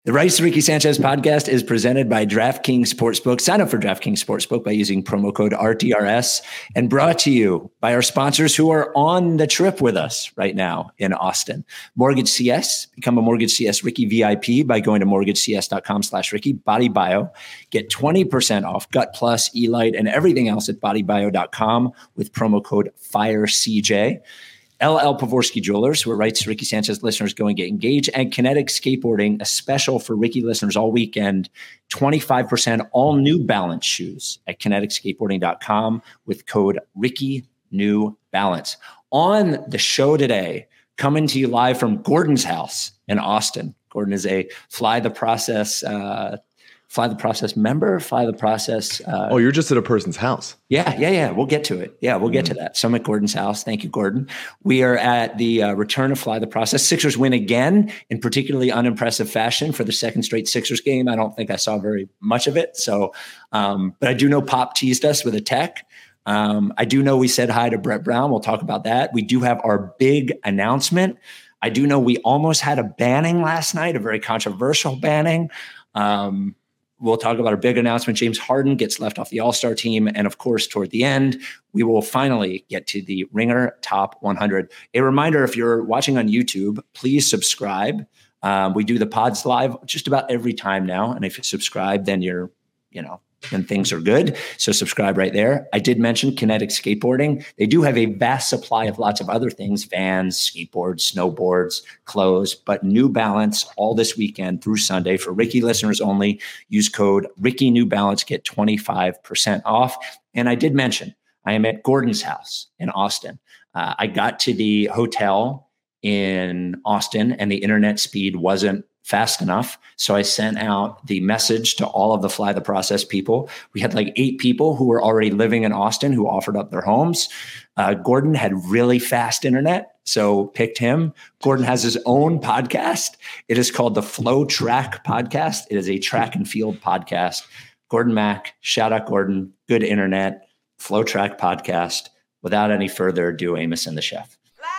The Rights to Ricky Sanchez podcast is presented by DraftKings Sportsbook. Sign up for DraftKings Sportsbook by using promo code RTRS, and brought to you by our sponsors who are on the trip with us right now in Austin. Mortgage CS. Become a Mortgage CS Ricky VIP by going to mortgagecs.com/Ricky. Body Bio. Get 20% off Gut Plus, Elite, and everything else at bodybio.com with promo code FIRECJ. LL Pavorsky Jewelers, where Rights to Ricky Sanchez listeners go and get engaged, and Kinetic Skateboarding, a special for Ricky listeners all weekend, 25% all New Balance shoes at kineticskateboarding.com with code Ricky New Balance. On the show today, coming to you live from Gordon's house in Austin. Gordon is a Fly the Process member, Fly the Process. You're just at a person's house. Yeah. We'll get to it. Yeah, we'll get to that. So I'm at Gordon's house. Thank you, Gordon. We are at the return of Fly the Process. Sixers win again in particularly unimpressive fashion for the second straight Sixers game. I don't think I saw very much of it. So, but I do know Pop teased us with a tech. I do know we said hi to Brett Brown. We'll talk about that. We do have our big announcement. I do know we almost had a banning last night, a very controversial banning. We'll talk about our big announcement. James Harden gets left off the All-Star team. And of course, toward the end, we will finally get to the Ringer Top 100. A reminder, if you're watching on YouTube, please subscribe. We do the pods live just about every time now. And if you subscribe, then then things are good. So subscribe right there. I did mention Kinetic Skateboarding. They do have a vast supply of lots of other things, vans, skateboards, snowboards, clothes, but New Balance all this weekend through Sunday for Ricky listeners only. Use code Ricky New Balance, get 25% off. And I did mention I am at Gordon's house in Austin. I got to the hotel in Austin and the internet speed wasn't fast enough. So I sent out the message to all of the Fly the Process people. We had like 8 people who were already living in Austin who offered up their homes. Gordon had really fast internet, so picked him. Gordon has his own podcast. It is called the Flow Track Podcast. It is a track and field podcast. Gordon Mack, shout out Gordon, good internet, Flow Track Podcast. Without any further ado, Amos and the Chef.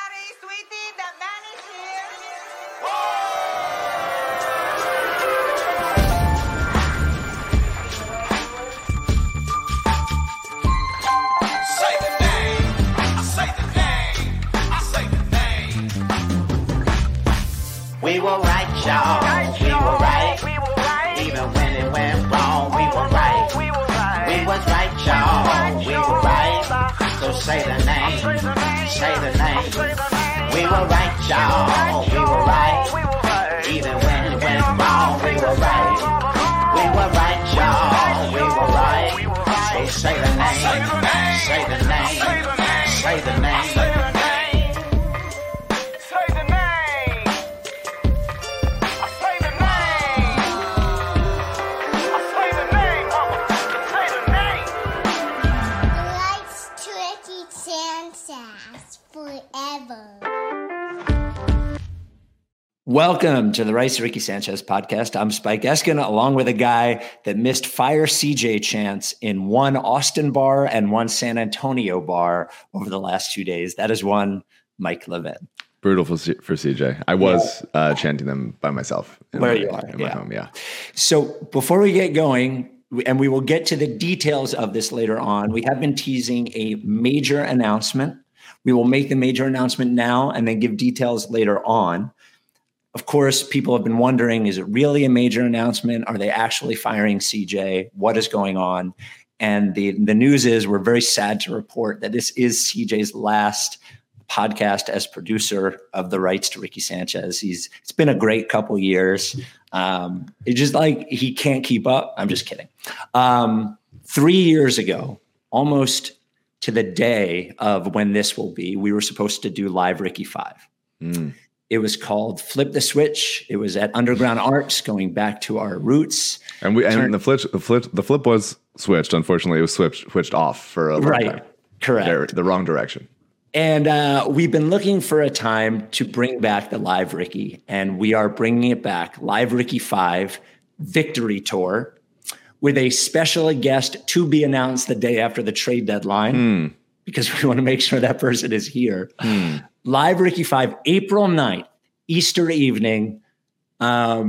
We were right, y'all. We were right. Even when it went wrong, we were right. We was right, y'all. We were right. So say the name. Say the name. We were right, y'all. We were right. Even when it went wrong, we were right. We were right, y'all. We were right. So say the name. Say the name. Say the name. Welcome to the Rights to Ricky Sanchez podcast. I'm Spike Eskin, along with a guy that missed Fire CJ chants in one Austin bar and one San Antonio bar over the last 2 days. That is one Mike Levin. Brutal for CJ. I was chanting them by myself. My home, yeah. So before we get going, and we will get to the details of this later on, we have been teasing a major announcement. We will make the major announcement now and then give details later on. Of course, people have been wondering, is it really a major announcement? Are they actually firing CJ? What is going on? And the news is we're very sad to report that this is CJ's last podcast as producer of the Rights to Ricky Sanchez. It's been a great couple years. It's just like he can't keep up. I'm just kidding. 3 years ago, almost to the day of when this will be, we were supposed to do Live Ricky 5. It was called Flip the Switch. It was at Underground Arts, going back to our roots. And the flip was switched. Unfortunately, it was switched off for a long time. Correct. The wrong direction. And we've been looking for a time to bring back the Live Ricky, and we are bringing it back. Live Ricky 5 Victory Tour with a special guest to be announced the day after the trade deadline, because we want to make sure that person is here. Live Ricky 5, April 9th, Easter evening.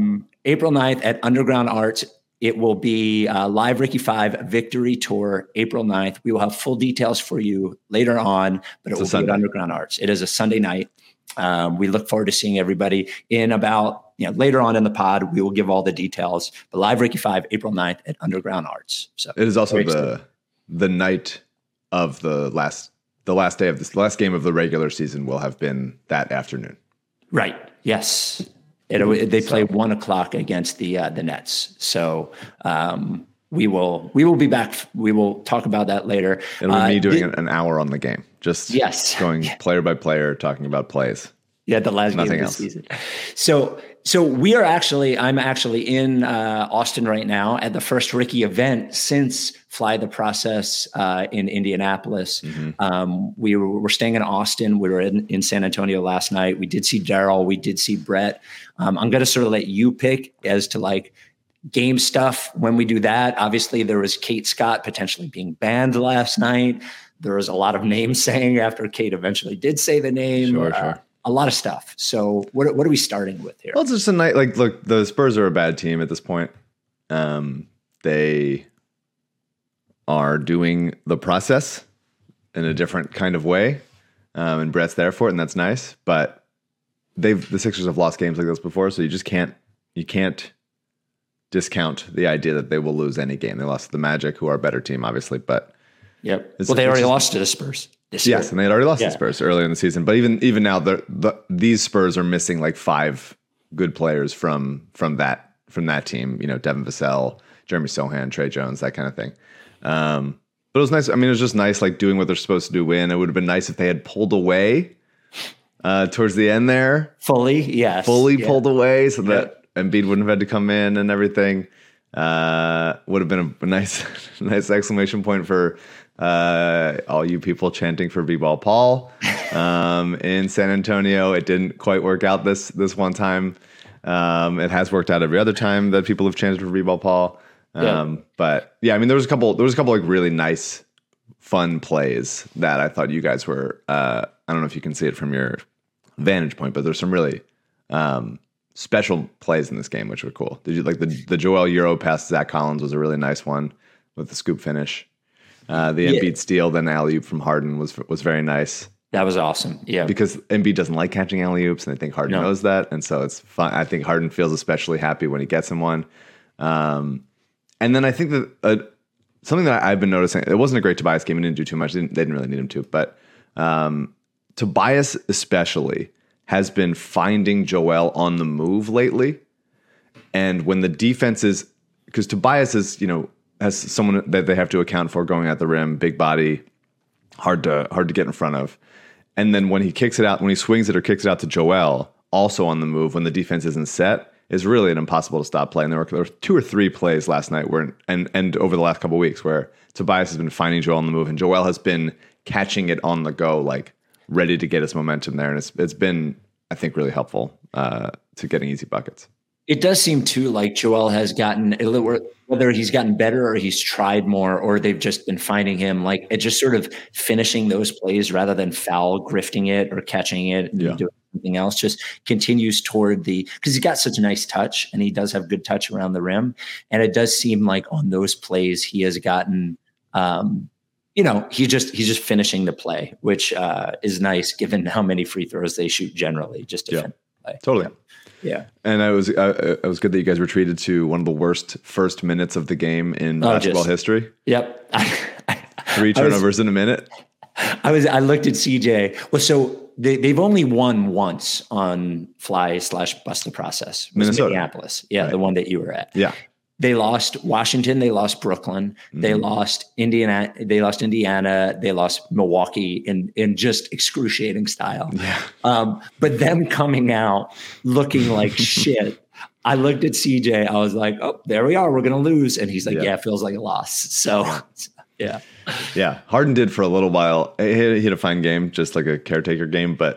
April 9th at Underground Arts. It will be Live Ricky 5 Victory Tour, April 9th. We will have full details for you later on, but it will be at Underground Arts. It is a Sunday night. We look forward to seeing everybody in about, later on in the pod. We will give all the details. But Live Ricky 5, April 9th at Underground Arts. So it is also the night of the last day of this last game of the regular season will have been that afternoon. Right. Yes. They play 1:00 against the Nets. So we will be back. We will talk about that later. It'll be me doing an hour on the game. Just going player by player, talking about plays. Yeah, the last game of the season. So I'm actually in Austin right now at the first Ricky event since Fly the Process in Indianapolis. Mm-hmm. We're staying in Austin. We were in San Antonio last night. We did see Daryl. We did see Brett. I'm going to sort of let you pick as to like game stuff when we do that. Obviously, there was Kate Scott potentially being banned last night. There was a lot of name saying after Kate eventually did say the name. Sure. A lot of stuff. So what are we starting with here? Well, it's just a night. Like, look, the Spurs are a bad team at this point. They are doing the process in a different kind of way, and Brett's there for it, and that's nice. But the Sixers have lost games like this before, so you can't discount the idea that they will lose any game. They lost to the Magic, who are a better team, obviously, but yep. Well, they already lost to the Spurs. Yes, and they had already lost to the Spurs earlier in the season. But even now, these Spurs are missing like 5 good players from that team. Devin Vassell, Jeremy Sohan, Trey Jones, that kind of thing. But it was nice. I mean, it was just nice, like doing what they're supposed to do. Win. It would have been nice if they had pulled away towards the end there. Fully pulled away, so that Embiid wouldn't have had to come in and everything. Would have been a nice exclamation point for all you people chanting for B-Ball Paul in San Antonio. It didn't quite work out this one time. It has worked out every other time that people have chanted for B-Ball Paul. But yeah, I mean, there was a couple like really nice, fun plays that I thought you guys were. I don't know if you can see it from your vantage point, but there's some really special plays in this game which were cool. Did you like the Joel Euro pass to Zach Collins was a really nice one with the scoop finish. The Embiid steal, then alley-oop from Harden was very nice. That was awesome. Yeah. Because Embiid doesn't like catching alley-oops, and I think Harden knows that. And so it's fun. I think Harden feels especially happy when he gets him one. And then I think that something that I've been noticing, it wasn't a great Tobias game. He didn't do too much. They didn't really need him to. But Tobias especially has been finding Joel on the move lately. And when the defense is, because Tobias is, has someone that they have to account for going at the rim, big body, hard to get in front of. And then when he kicks it out, when he swings it or kicks it out to Joel, also on the move, when the defense isn't set, is really an impossible to stop play. And there were 2 or 3 plays last night and over the last couple of weeks where Tobias has been finding Joel on the move, and Joel has been catching it on the go, like ready to get his momentum there. And it's been, I think, really helpful to getting easy buckets. It does seem too like Joel has gotten, whether he's gotten better or he's tried more, or they've just been finding him like it just sort of finishing those plays rather than foul grifting it or catching it and doing something else, just continues toward because he's got such a nice touch and he does have good touch around the rim. And it does seem like on those plays he has gotten, he's just finishing the play, which is nice given how many free throws they shoot generally just to finish the play. Totally. Yeah. And it was good that you guys were treated to one of the worst first minutes of the game in basketball history. Yep. 3 turnovers in a minute. I looked at CJ. Well, so they've only won once on Fly/Bust the Process. Minnesota. Minneapolis. Yeah. Right. The one that you were at. Yeah. They lost Washington. They lost Brooklyn. They lost Indiana. They lost Milwaukee in just excruciating style. Yeah. But them coming out looking like shit. I looked at CJ. I was like, oh, there we are. We're going to lose. And he's like, yeah, it feels like a loss. So, yeah. Yeah. Harden did for a little while. He had a fine game, just like a caretaker game. But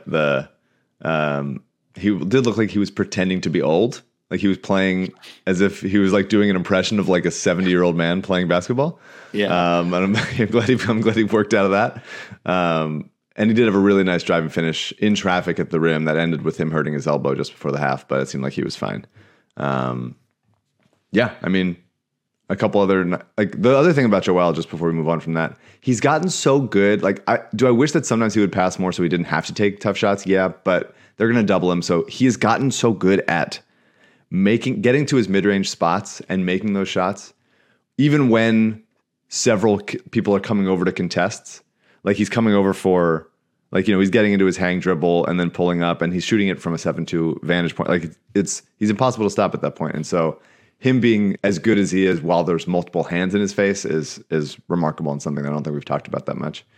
he did look like he was pretending to be old. Like he was playing as if he was like doing an impression of like a 70-year-old man playing basketball. Yeah. And I'm glad he worked out of that. And he did have a really nice drive and finish in traffic at the rim that ended with him hurting his elbow just before the half, but it seemed like he was fine. Yeah, I mean, a couple other, like the other thing about Joel, just before we move on from that, he's gotten so good. Like, I wish that sometimes he would pass more so he didn't have to take tough shots. Yeah, but they're going to double him. So he has gotten so good at getting to his mid-range spots and making those shots, even when several people are coming over to contests. Like he's coming over for, like, he's getting into his hang dribble and then pulling up, and he's shooting it from a 7-2 vantage point. Like he's impossible to stop at that point. And so him being as good as he is while there's multiple hands in his face is remarkable, and something that I don't think we've talked about that much.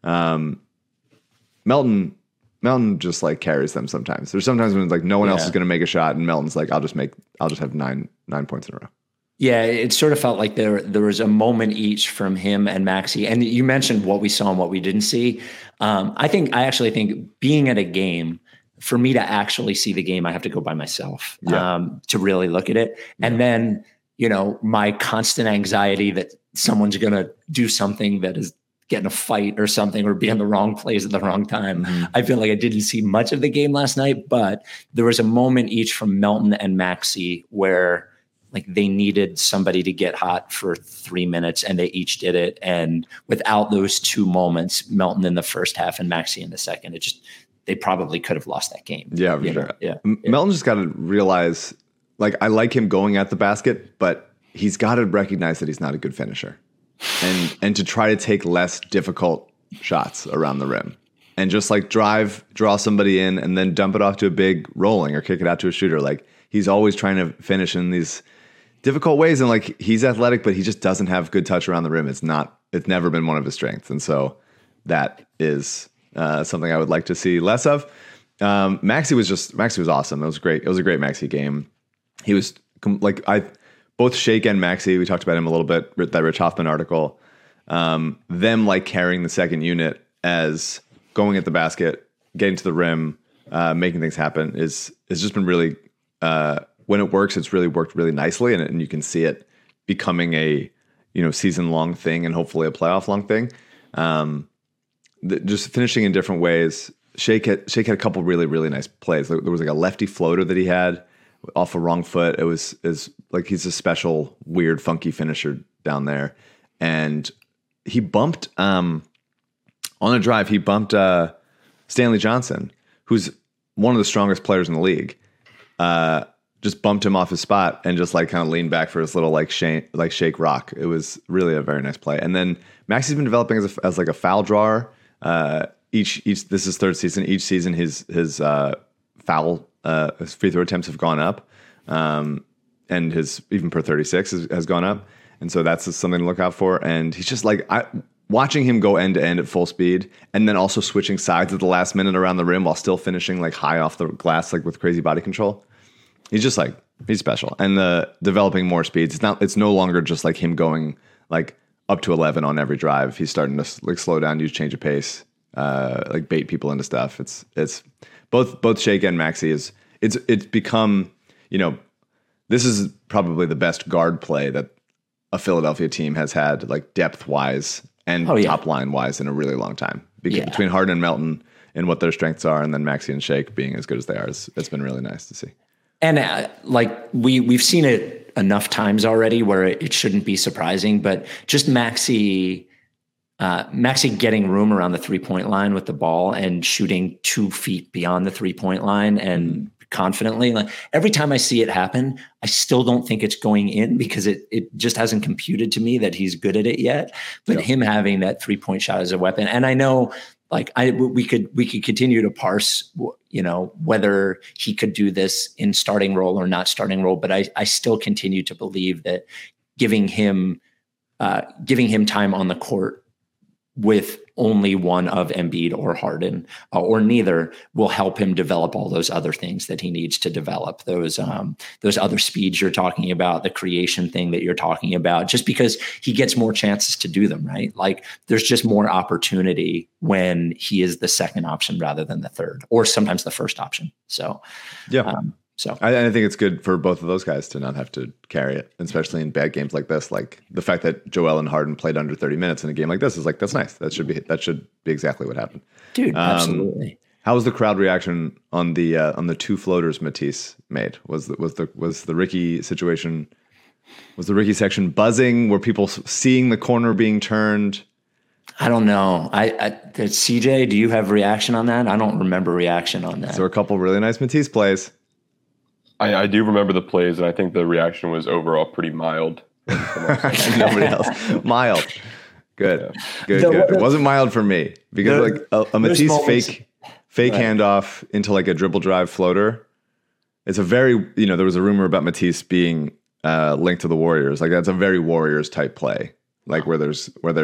Melton just like carries them sometimes. There's sometimes when it's like no one else is going to make a shot, and Melton's like, I'll just have nine points in a row. Yeah, it sort of felt like there was a moment each from him and Maxey. And you mentioned what we saw and what we didn't see. I actually think being at a game, for me to actually see the game, I have to go by myself to really look at it. Yeah. And then, my constant anxiety that someone's going to do something that is get in a fight or something, or be in the wrong place at the wrong time. Mm-hmm. I feel like I didn't see much of the game last night, but there was a moment each from Melton and Maxey where like they needed somebody to get hot for 3 minutes, and they each did it. And without those two moments, Melton in the first half and Maxey in the second, they probably could have lost that game. Yeah, for sure. Yeah. Melton just got to realize, like, I like him going at the basket, but he's got to recognize that he's not a good finisher. And to try to take less difficult shots around the rim, and just like draw somebody in and then dump it off to a big rolling or kick it out to a shooter. Like, he's always trying to finish in these difficult ways. And like, he's athletic, but he just doesn't have good touch around the rim. It's never been one of his strengths. And so that is something I would like to see less of. Maxey was awesome. It was great. It was a great Maxey game. He was both Shake and Maxey, we talked about him a little bit, that Rich Hoffman article, them like carrying the second unit as going at the basket, getting to the rim, making things happen is just been really, when it works, it's really worked really nicely. And you can see it becoming a, season long thing and hopefully a playoff long thing. Just finishing in different ways. Shake had a couple really, really nice plays. There was like a lefty floater that he had off a wrong foot. Is like, he's a special, weird, funky finisher down there. And he bumped, on a drive, Stanley Johnson, who's one of the strongest players in the league. Just bumped him off his spot and just like kind of leaned back for his little shake rock. It was really a very nice play. And then Maxey's been developing as like a foul drawer. Each this is third season. Each season his foul his free throw attempts have gone up, and his even per 36 has gone up. And so that's something to look out for. And he's just like, watching him go end to end at full speed, and then also switching sides at the last minute around the rim while still finishing like high off the glass, like with crazy body control. He's just like, he's special. And developing more speeds. It's no longer just like him going like up to 11 on every drive. He's starting to like slow down, use change of pace, like bait people into stuff. It's both Shake and Maxey it's become, this is probably the best guard play that a Philadelphia team has had, like depth wise and top line wise, in a really long time. Between Harden and Melton and what their strengths are, and then Maxey and Shake being as good as they are, it's been really nice to see. And we've seen it enough times already where it shouldn't be surprising, but just Maxey getting room around the 3-point line with the ball and shooting 2 feet beyond the 3-point line and confidently. Like, every time I see it happen, I still don't think it's going in, because it just hasn't computed to me that he's good at it yet. But him having that 3-point shot as a weapon, and I know, like, we could continue to parse, whether he could do this in starting role or not starting role, but I still continue to believe that giving him time on the court with only one of Embiid or Harden, or neither, will help him develop all those other things that he needs to develop. Those other speeds you're talking about, the creation thing that you're talking about, just because he gets more chances to do them, right? Like, there's just more opportunity when he is the second option rather than the third, or sometimes the first option. So, I think it's good for both of those guys to not have to carry it, especially in bad games like this. Like, the fact that Joel and Harden played under 30 minutes in a game like this is like, that's nice. That should be exactly what happened. Dude, absolutely. How was the crowd reaction on the two floaters Matisse made? Was the Ricky situation? Was the Ricky section buzzing? Were people seeing the corner being turned? I don't know. CJ, do you have reaction on that? I don't remember reaction on that. So a couple really nice Matisse plays. I do remember the plays, and I think the reaction was overall pretty mild. Nobody else. Mild. Good. Good. It wasn't mild for me because a Matisse fake handoff into like a dribble drive floater. It's a very, there was a rumor about Matisse being linked to the Warriors. Like that's a very Warriors type play. Like where there's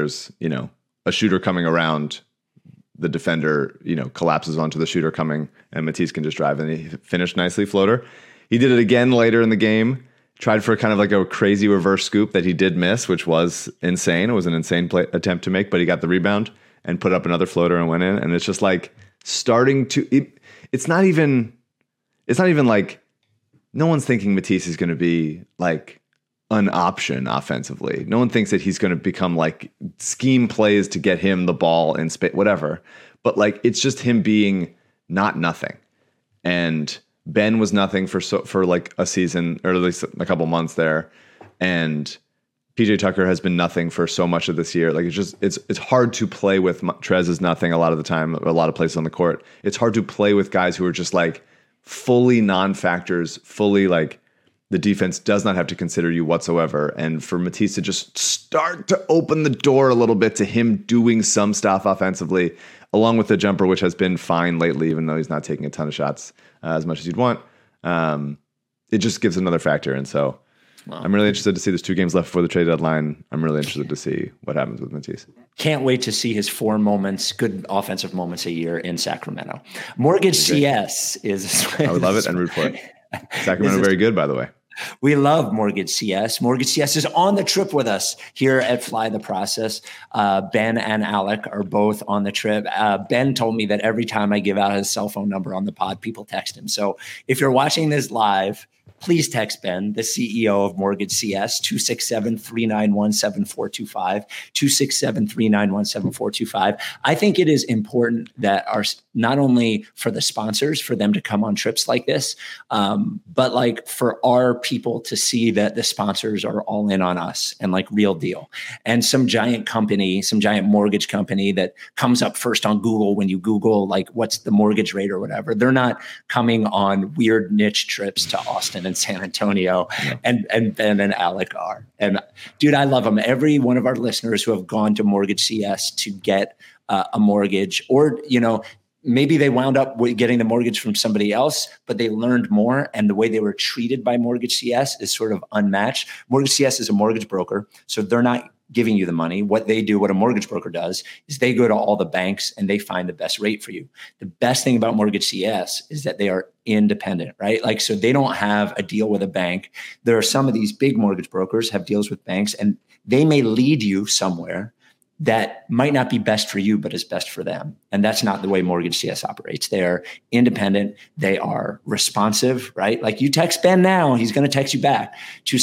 a shooter coming around, the defender, collapses onto the shooter coming, and Matisse can just drive, and he finished nicely floater. He did it again later in the game, tried for kind of like a crazy reverse scoop that he did miss, which was insane. It was an insane attempt to make, but he got the rebound and put up another floater and went in. And it's just like starting to, it's not even like no one's thinking Matisse is going to be like an option offensively. No one thinks that he's going to become like scheme plays to get him the ball in space, whatever. But like, it's just him being not nothing. And Ben was nothing for like a season, or at least a couple months there. And PJ Tucker has been nothing for so much of this year. Like it's hard to play with. Trez is nothing a lot of the time, a lot of places on the court. It's hard to play with guys who are just like fully non-factors, fully like, the defense does not have to consider you whatsoever. And for Matisse to just start to open the door a little bit to him doing some stuff offensively, along with the jumper, which has been fine lately, even though he's not taking a ton of shots as much as you'd want. It just gives another factor. And so I'm really interested to see. There's 2 games left before the trade deadline. I'm really interested to see what happens with Matisse. Can't wait to see his 4 moments, good offensive moments a year in Sacramento. Mortgage CS is... I would love it and root for it. Sacramento very good, by the way. We love Mortgage CS. Mortgage CS is on the trip with us here at Fly the Process. Ben and Alec are both on the trip. Ben told me that every time I give out his cell phone number on the pod, people text him. So if you're watching this live, please text Ben, the CEO of Mortgage CS, 267-391-7425, 267-391-7425. I think it is important that not only for the sponsors, for them to come on trips like this, but like for our people to see that the sponsors are all in on us and like real deal. And some giant company, some giant mortgage company that comes up first on Google when you Google like what's the mortgage rate or whatever, they're not coming on weird niche trips to Austin and San Antonio, and Ben and Alec are. And dude, I love them. Every one of our listeners who have gone to Mortgage CS to get a mortgage, or maybe they wound up getting the mortgage from somebody else, but they learned more, and the way they were treated by Mortgage CS is sort of unmatched. Mortgage CS is a mortgage broker, so they're not giving you the money. What they do, what a mortgage broker does, is they go to all the banks and they find the best rate for you. The best thing about Mortgage CS is that they are independent, right? Like, so they don't have a deal with a bank. There are some of these big mortgage brokers have deals with banks, and they may lead you somewhere that might not be best for you, but is best for them. And that's not the way Mortgage CS operates. They are independent. They are responsive, right? Like you text Ben now, he's going to text you back,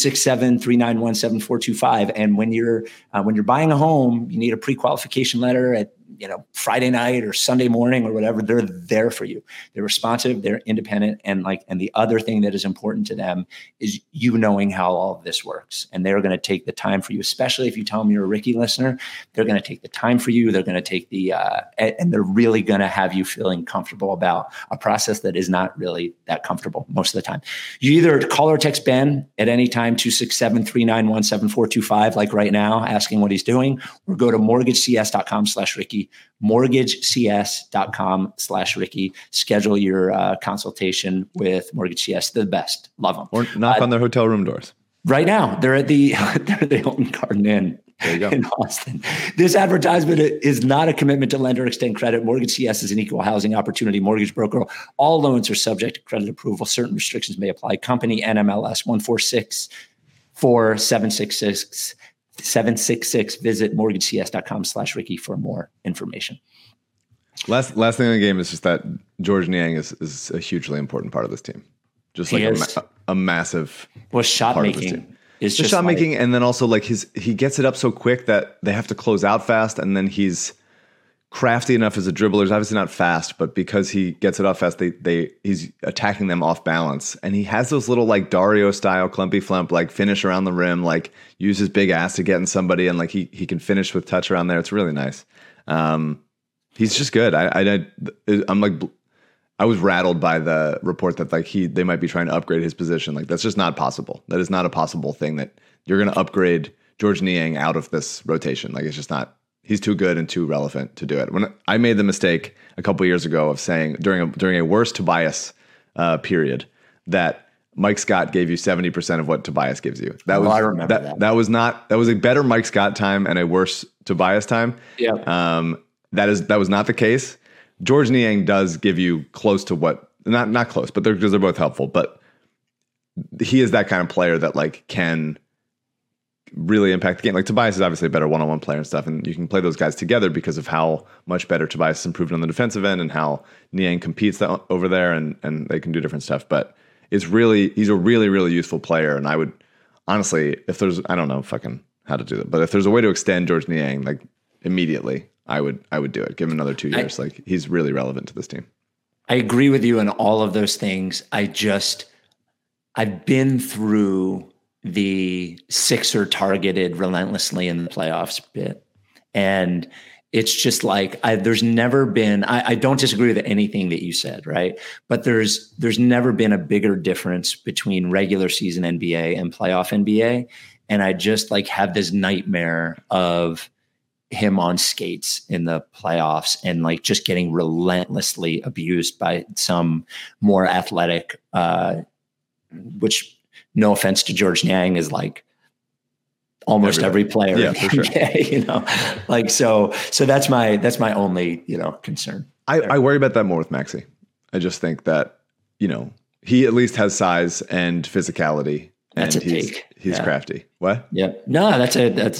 267-391-7425. And when you're buying a home, you need a pre-qualification letter at Friday night or Sunday morning or whatever, they're there for you. They're responsive, they're independent. And the other thing that is important to them is you knowing how all of this works. And they're going to take the time for you, especially if you tell them you're a Ricky listener, they're going to take the time for you. They're going to take and they're really going to have you feeling comfortable about a process that is not really that comfortable most of the time. You either call or text Ben at any time, 267-391-7425, like right now, asking what he's doing, or go to mortgagecs.com/Ricky, mortgagecs.com/Ricky. Schedule your consultation with Mortgage CS. They're the best. Love them. Or knock on their hotel room doors. Right now, they're at the Hilton Garden Inn in Austin. This advertisement is not a commitment to lend or extend credit. Mortgage CS is an equal housing opportunity mortgage broker. All loans are subject to credit approval. Certain restrictions may apply. Company NMLS 146766. Visit mortgagecs.com/Ricky for more information. Last thing in the game is just that Georges Niang is a hugely important part of this team. Just like a massive shot part making of this team. Is just shot making, and then also like he gets it up so quick that they have to close out fast, and then he's crafty enough as a dribbler. He's obviously not fast, but because he gets it off fast, he's attacking them off balance. And he has those little like Dario style clumpy flump, like finish around the rim, like use his big ass to get in somebody, and like he can finish with touch around there. It's really nice. He's just good. I'm like, I was rattled by the report that like they might be trying to upgrade his position. Like that's just not possible. That is not a possible thing that you're going to upgrade Georges Niang out of this rotation. Like it's just not. He's too good and too relevant to do it. When I made the mistake a couple years ago of saying during a worse Tobias period that Mike Scott gave you 70% of what Tobias gives you. I remember that. That was a better Mike Scott time and a worse Tobias time. Yeah. That was not the case. Georges Niang does give you close to what, not close, but they're both helpful. But he is that kind of player that like can really impact the game. Like Tobias is obviously a better one-on-one player and stuff, and you can play those guys together because of how much better Tobias has improved on the defensive end and how Niang competes over there, and they can do different stuff. But he's a really, really useful player. And I would honestly, I don't know fucking how to do that, but if there's a way to extend Georges Niang like immediately, I would do it. Give him another 2 years. Like he's really relevant to this team. I agree with you on all of those things. I've been through the Sixer targeted relentlessly in the playoffs bit. And it's just like, there's never been, I don't disagree with anything that you said, right? But there's never been a bigger difference between regular season NBA and playoff NBA. And I just like have this nightmare of him on skates in the playoffs and like just getting relentlessly abused by some more athletic, which, no offense to Georges Niang, is like almost every player. Yeah, for sure. You know, like, so that's my only, concern. I worry about that more with Maxey. I just think that, he at least has size and physicality, and he's crafty. What? Yeah. No, that's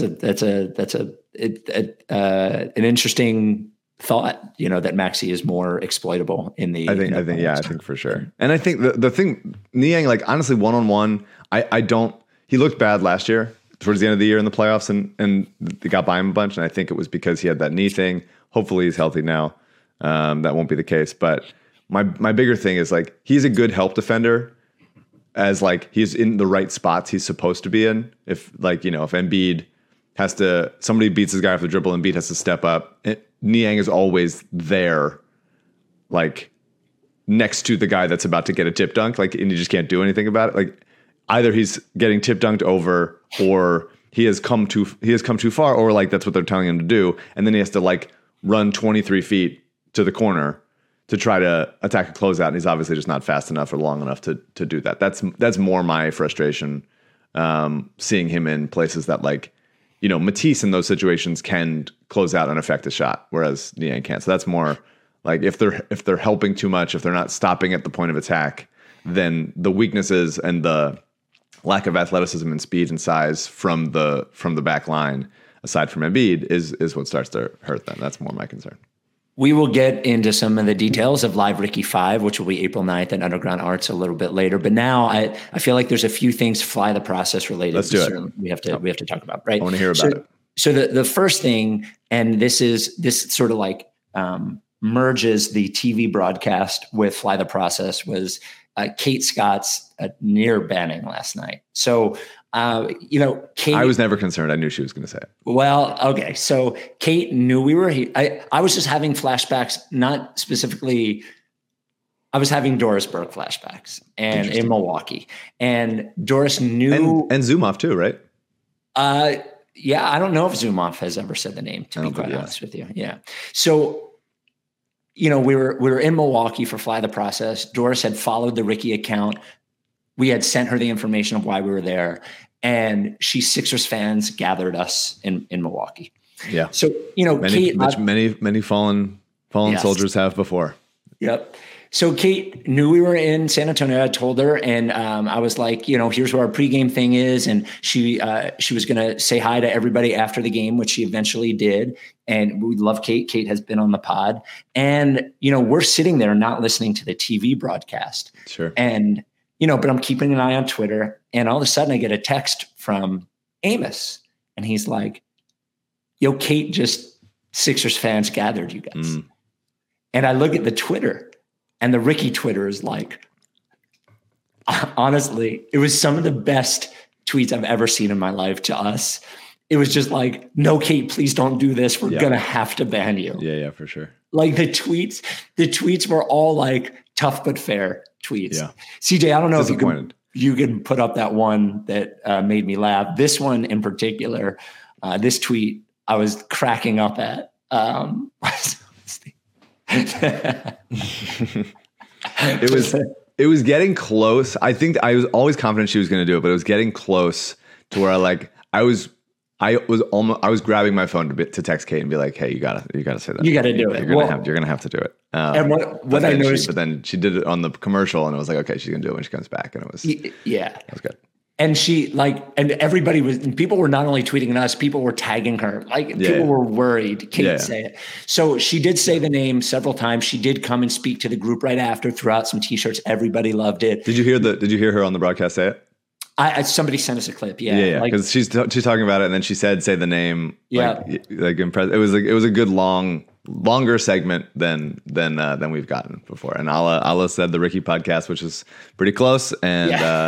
an interesting thought, that Maxey is more exploitable in the. I think for sure. And I think the thing, Niang, like honestly, one-on-one, he looked bad last year towards the end of the year in the playoffs, and they got by him a bunch. And I think it was because he had that knee thing. Hopefully he's healthy now. That won't be the case. But my bigger thing is like, he's a good help defender as like, he's in the right spots he's supposed to be in. If like, if Embiid somebody beats his guy off the dribble, Embiid has to step up. Niang is always there, like next to the guy that's about to get a tip dunk, like, and you just can't do anything about it. Like either he's getting tip dunked over, or he has come too far, or like that's what they're telling him to do, and then he has to like run 23 feet to the corner to try to attack a closeout, and he's obviously just not fast enough or long enough to do that. That's more my frustration, seeing him in places that like, Matisse in those situations can close out and affect a shot, whereas Niang can't. So that's more like if they're helping too much, if they're not stopping at the point of attack, then the weaknesses and the lack of athleticism and speed and size from the back line, aside from Embiid, is what starts to hurt them. That's more my concern. We will get into some of the details of Live Ricky 5, which will be April 9th at Underground Arts a little bit later. But now I feel like there's a few things Fly the Process related. Let's do it. We have to talk about, right? I want to hear about it. So the first thing, and this sort of like merges the TV broadcast with Fly the Process, was Kate Scott's near banning last night. So Kate, I was never concerned. I knew she was going to say it. Well, okay. So Kate knew we were here. I was just having flashbacks, not specifically. I was having Doris Burke flashbacks and in Milwaukee, and Doris knew, and Zumoff too, right? Yeah. I don't know if Zumoff has ever said the name, to be quite honest with you. Yeah. So, we were in Milwaukee for Fly the Process. Doris had followed the Ricky account. We had sent her the information of why we were there, and Sixers fans gathered us in Milwaukee. Yeah. So, Kate, many fallen soldiers have before. Yep. So Kate knew we were in San Antonio. I told her, and I was like, here's where our pregame thing is. And she was going to say hi to everybody after the game, which she eventually did. And we love Kate. Kate has been on the pod, and, we're sitting there not listening to the TV broadcast. Sure. And, but I'm keeping an eye on Twitter, and all of a sudden I get a text from Amos, and he's like, yo, Kate just Sixers fans gathered, you guys. And I look at the Twitter, and the Ricky Twitter is like, honestly, it was some of the best tweets I've ever seen in my life to us. It was just like, no, Kate, please don't do this. We're going to have to ban you. Yeah, for sure. Like the tweets were all like tough but fair tweets. Yeah. CJ, I don't know if you can put up that one that made me laugh. This one in particular, this tweet I was cracking up at. It was getting close. I think I was always confident she was going to do it, but it was getting close to where I was grabbing my phone to text Kate and be like, "Hey, you gotta say that. You gotta do it. You're gonna have to do it." And what I noticed, but then she did it on the commercial, and it was like, "Okay, she's gonna do it when she comes back," and it was that was good. And people were not only tweeting at us, people were tagging her. People were worried. Kate say it. So she did say the name several times. She did come and speak to the group right after, threw out some t-shirts. Everybody loved it. Did you hear her on the broadcast say it? Somebody sent us a clip. Yeah. Because she's talking about it, and then she said, "Say the name." Like impressive. It was a good longer segment than we've gotten before. And Ala said the Ricky podcast, which is pretty close, and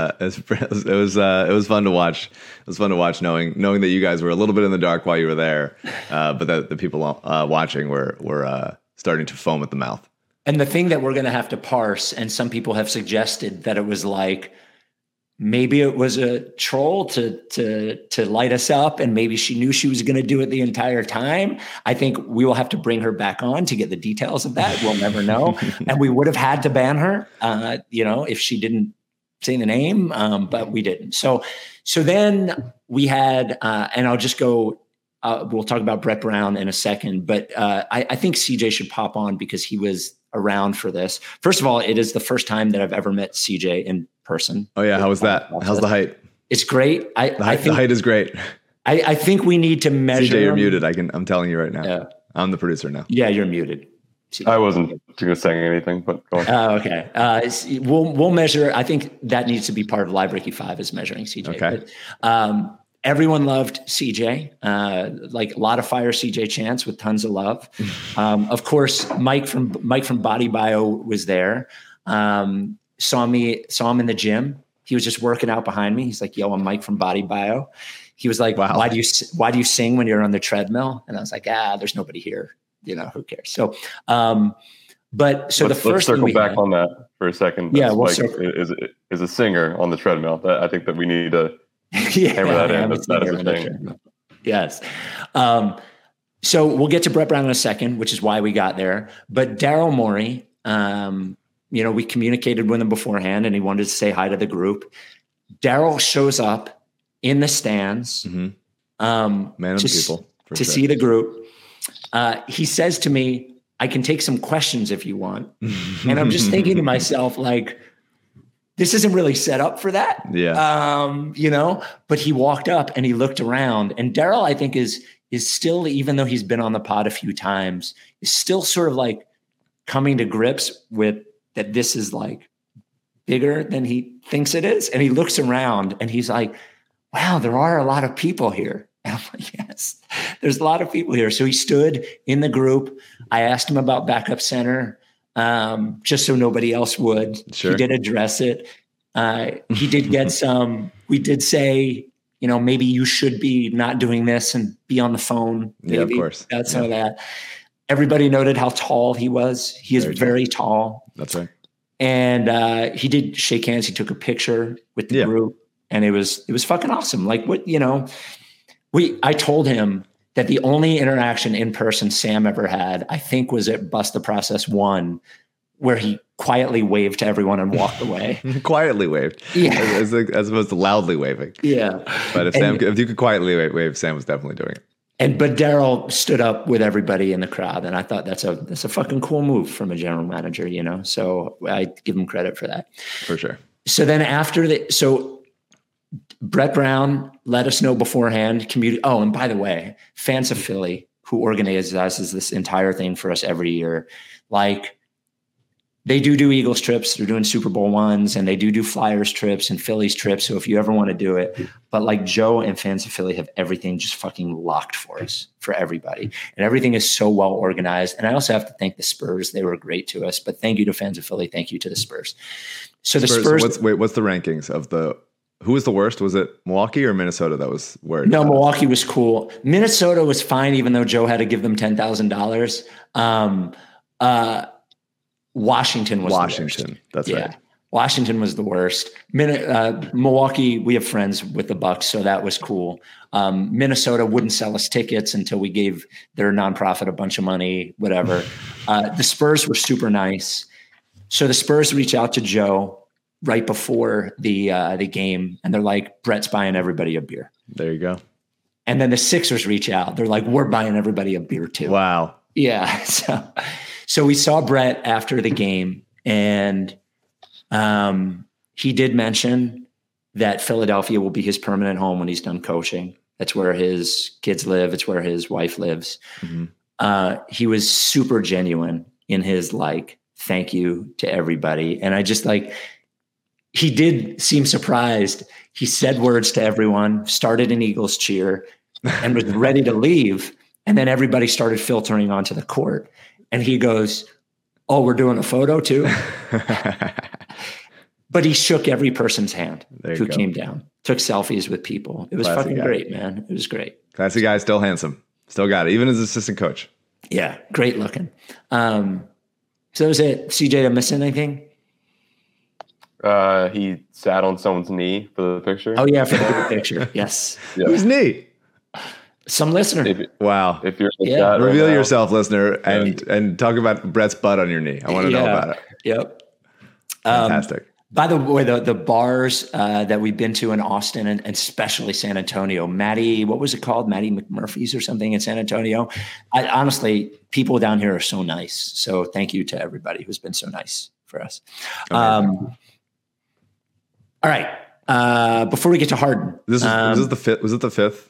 it was fun to watch. It was fun to watch knowing that you guys were a little bit in the dark while you were there, but that the people watching were starting to foam at the mouth. And the thing that we're going to have to parse, and some people have suggested that it was like, maybe it was a troll to light us up, and maybe she knew she was going to do it the entire time. I think we will have to bring her back on to get the details of that. We'll never know. And we would have had to ban her, if she didn't say the name, but we didn't. So then we had, and I'll just go, we'll talk about Brett Brown in a second, but I think CJ should pop on because he was around for this. First of all, it is the first time that I've ever met CJ in person. Oh yeah. How was that? How's the height? It's great. The height is great. I think we need to measure. CJ, you're muted. I'm telling you right now. Yeah. I'm the producer now. Yeah, you're muted. CJ. I wasn't going to say anything, but go on. Oh, okay. We'll measure. I think that needs to be part of Live Ricky 5 is measuring CJ. Okay. But, everyone loved CJ, like a lot of fire CJ chants with tons of love. Of course, Mike from Body Bio was there. Saw him in the gym. He was just working out behind me. He's like, "Yo, I'm Mike from Body Bio." He was like, wow. Why do you sing when you're on the treadmill? And I was like, there's nobody here. Who cares? So, let's circle back on that for a second. Yeah, is a singer on the treadmill. I think that we need to hammer that in. That is a thing. Yes. So we'll get to Brett Brown in a second, which is why we got there. But Daryl Morey, we communicated with him beforehand, and he wanted to say hi to the group. Daryl shows up in the stands, man of the people, to see the group. He says to me, "I can take some questions if you want." And I'm just thinking to myself, like, this isn't really set up for that. Yeah. But he walked up and he looked around, and Daryl, I think is still, even though he's been on the pod a few times, is still sort of like coming to grips with that. This is like bigger than he thinks it is. And he looks around and he's like, "Wow, there are a lot of people here." And I'm like, "Yes, there's a lot of people here." So he stood in the group. I asked him about backup center. Just so nobody else would. Sure. He did address it. He did get some, we did say, maybe you should be not doing this and be on the phone. Maybe. Yeah, of course. Got some of that. Everybody noted how tall he was. He is very tall. That's right. And he did shake hands. He took a picture with the group, and it was fucking awesome. Like I told him that the only interaction in person Sam ever had, I think, was at Bust the Process 1, where he quietly waved to everyone and walked away. Quietly waved. Yeah. As opposed to loudly waving. Yeah. But if you could quietly wave, Sam was definitely doing it. But Daryl stood up with everybody in the crowd, and I thought that's a fucking cool move from a general manager, So I give him credit for that. For sure. So then Brett Brown let us know beforehand. Oh, and by the way, Fans of Philly, who organizes this entire thing for us every year, like, They do Eagles trips. They're doing Super Bowl ones, and they do Flyers trips and Phillies trips. So if you ever want to do it, but like Joe and fans of Philly have everything just fucking locked for us, for everybody. And everything is so well organized. And I also have to thank the Spurs. They were great to us, but thank you to fans of Philly. Thank you to the Spurs. So the Spurs. What's the rankings of who was the worst? Was it Milwaukee or Minnesota that was where? No, Milwaukee was cool. Minnesota was fine, even though Joe had to give them $10,000. Washington was the worst. That's right. Washington was the worst. Milwaukee, we have friends with the Bucks, so that was cool. Minnesota wouldn't sell us tickets until we gave their nonprofit a bunch of money, whatever. The Spurs were super nice. So the Spurs reach out to Joe right before the game, and they're like, Brett's buying everybody a beer. There you go. And then the Sixers reach out. They're like, we're buying everybody a beer too. Wow. Yeah. So we saw Brett after the game, and he did mention that Philadelphia will be his permanent home when he's done coaching. That's where his kids live. It's where his wife lives. Mm-hmm. He was super genuine in his thank you to everybody. And I just he did seem surprised. He said words to everyone, started an Eagles cheer, and was ready to leave. And then everybody started filtering onto the court. And he goes, oh, we're doing a photo too? But he shook every person's hand who came down, took selfies with people. It was fucking great, man. It was great. Classy guy, still handsome. Still got it, even as assistant coach. Yeah, great looking. So that was it. CJ, did I miss anything? He sat on someone's knee for the picture. Oh, yeah, for the picture. Yes. Yeah. Whose knee? Some listener. Wow. If you're reveal yourself, listener, and talk about Brett's butt on your knee. I want to know about it. Yep. Fantastic. By the way, the bars that we've been to in Austin and especially San Antonio, Maddie, what was it called? Maddie McMurphy's or something in San Antonio. Honestly, people down here are so nice. So thank you to everybody who's been so nice for us. All right. Before we get to Harden. Was it the fifth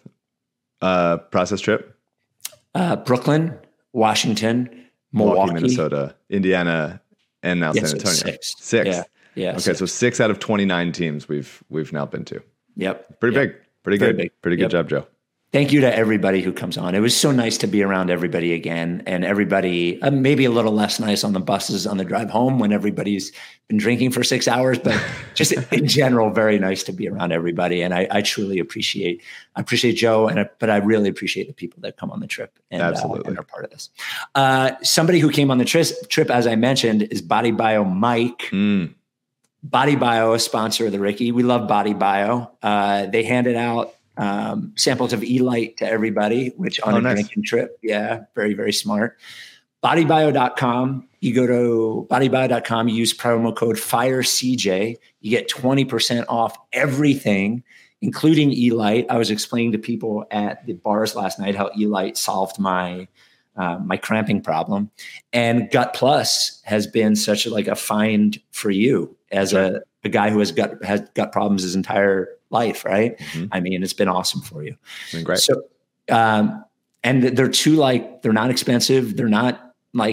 process trip? Brooklyn, Washington, Milwaukee, Minnesota, Indiana, and now San Antonio. Six. Yeah. Okay, so 6 out of 29 teams we've now been to. Yep. Pretty big. Pretty good. Big. Pretty good job, Joe. Thank you to everybody who comes on. It was so nice to be around everybody again, and everybody maybe a little less nice on the buses on the drive home when everybody's been drinking for 6 hours, but just in general, very nice to be around everybody. And I truly appreciate Joe, but I really appreciate the people that come on the trip and are part of this. Somebody who came on the trip, as I mentioned, is Body Bio Mike. Body Bio, a sponsor of the Ricky. We love Body Bio. They handed out samples of E-Lite to everybody, which on a drinking trip. Yeah, very, very smart. Bodybio.com. You go to bodybio.com, you use promo code FIRECJ. You get 20% off everything, including E-Lite. I was explaining to people at the bars last night how E-Lite solved my cramping problem. And Gut Plus has been such a find for you as a guy who has gut problems his entire life, right? Mm-hmm. I mean, it's been awesome for you. It's been great. So, and they're they're not expensive. They're not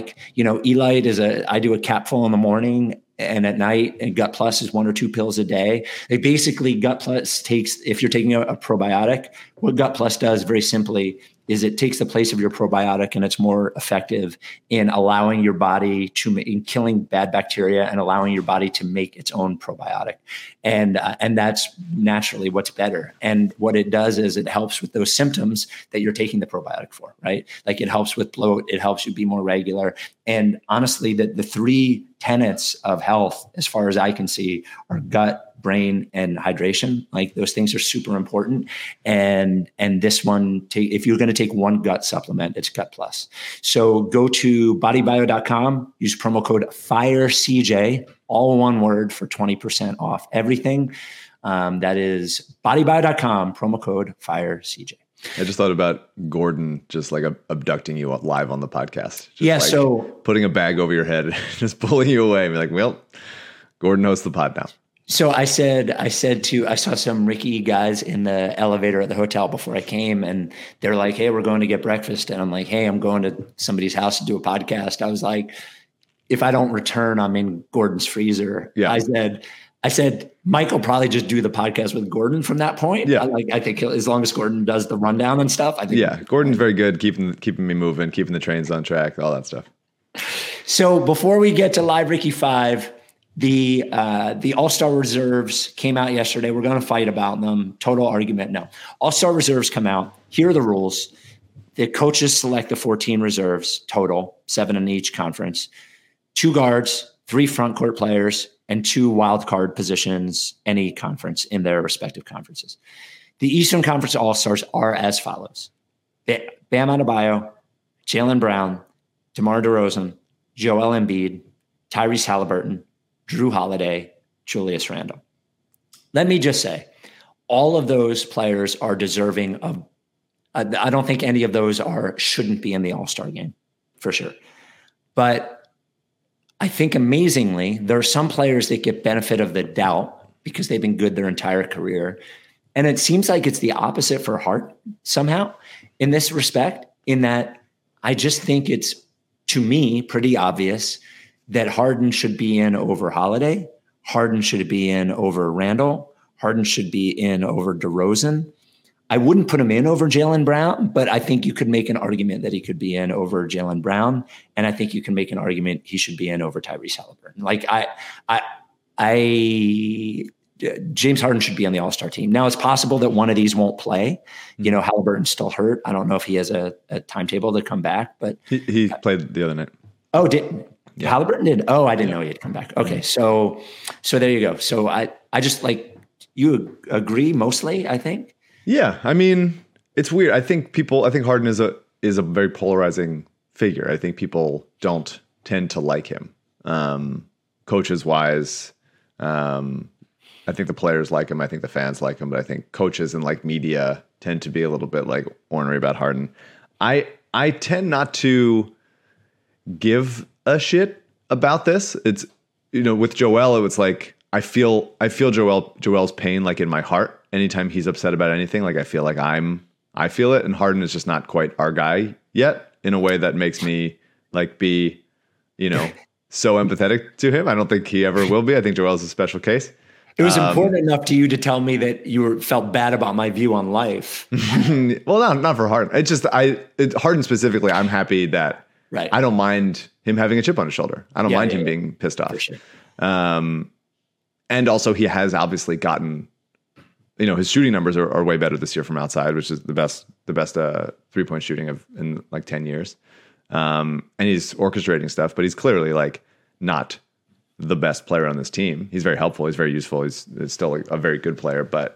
E-Lite I do a capful in the morning and at night, and Gut Plus is 1 or 2 pills a day. They basically, Gut Plus takes, if you're taking a probiotic, what Gut Plus does very simply is it takes the place of your probiotic, and it's more effective in allowing your body in killing bad bacteria and allowing your body to make its own probiotic. And that's naturally what's better. And what it does is it helps with those symptoms that you're taking the probiotic for, right? Like it helps with bloat. It helps you be more regular. And honestly, the 3 tenets of health, as far as I can see, are gut, brain, and hydration. Like those things are super important. And this one, if you're going to take one gut supplement, it's Gut Plus. So go to bodybio.com, use promo code FIRECJ, all one word, for 20% off everything. That is bodybio.com, promo code FIRECJ. I just thought about Gordon just abducting you live on the podcast. So putting a bag over your head, just pulling you away and be like, well, Gordon hosts the pod now. So I saw some Ricky guys in the elevator at the hotel before I came, and they're like, hey, we're going to get breakfast. And I'm like, hey, I'm going to somebody's house to do a podcast. I was like, if I don't return, I'm in Gordon's freezer. Yeah. I said, Mike will probably just do the podcast with Gordon from that point. Yeah. I think as long as Gordon does the rundown and stuff, I think. Yeah. Gordon's very good keeping me moving, keeping the trains on track, all that stuff. So before we get to Live Ricky 5, the All-Star reserves came out yesterday. We're going to fight about them. Total argument. No. All-Star reserves come out. Here are the rules. The coaches select the 14 reserves total, 7 in each conference, 2 guards, 3 front court players, and 2 wild card positions, any conference in their respective conferences. The Eastern Conference All-Stars are as follows. Bam Adebayo, Jaylen Brown, DeMar DeRozan, Joel Embiid, Tyrese Halliburton, Drew Holiday, Julius Randle. Let me just say, all of those players are deserving of, I don't think any of those shouldn't be in the All-Star game, for sure. But I think amazingly, there are some players that get benefit of the doubt because they've been good their entire career. And it seems like it's the opposite for Hart somehow in this respect, in that I just think it's, to me, pretty obvious that Harden should be in over Holiday. Harden should be in over Randall. Harden should be in over DeRozan. I wouldn't put him in over Jaylen Brown, but I think you could make an argument that he could be in over Jaylen Brown. And I think you can make an argument he should be in over Tyrese Halliburton. Like James Harden should be on the All-Star team. Now it's possible that one of these won't play. You know, Halliburton's still hurt. I don't know if he has a timetable to come back, but he played the other night. Oh, yeah. Halliburton did? Oh, I didn't know he had come back. Okay. So there you go. So I just like, you agree mostly, I think. Yeah. I mean, it's weird. I think Harden is a very polarizing figure. I think people don't tend to like him. Coaches wise, I think the players like him. I think the fans like him, but I think coaches and like media tend to be a little bit like ornery about Harden. I tend not to give a shit about this. It's, with Joel, it was like, I feel Joel's pain like in my heart. Anytime he's upset about anything, like I feel like I feel it. And Harden is just not quite our guy yet in a way that makes me like be, so empathetic to him. I don't think he ever will be. I think Joel's a special case. It was important enough to you to tell me that you felt bad about my view on life. Well, not for Harden. It's just Harden specifically. I'm happy that I don't mind him having a chip on his shoulder. I don't mind him being pissed off. For sure. And also he has obviously gotten, his shooting numbers are way better this year from outside, which is the best 3-point shooting in like 10 years. And he's orchestrating stuff, but he's clearly like not the best player on this team. He's very helpful. He's very useful. He's still a very good player, but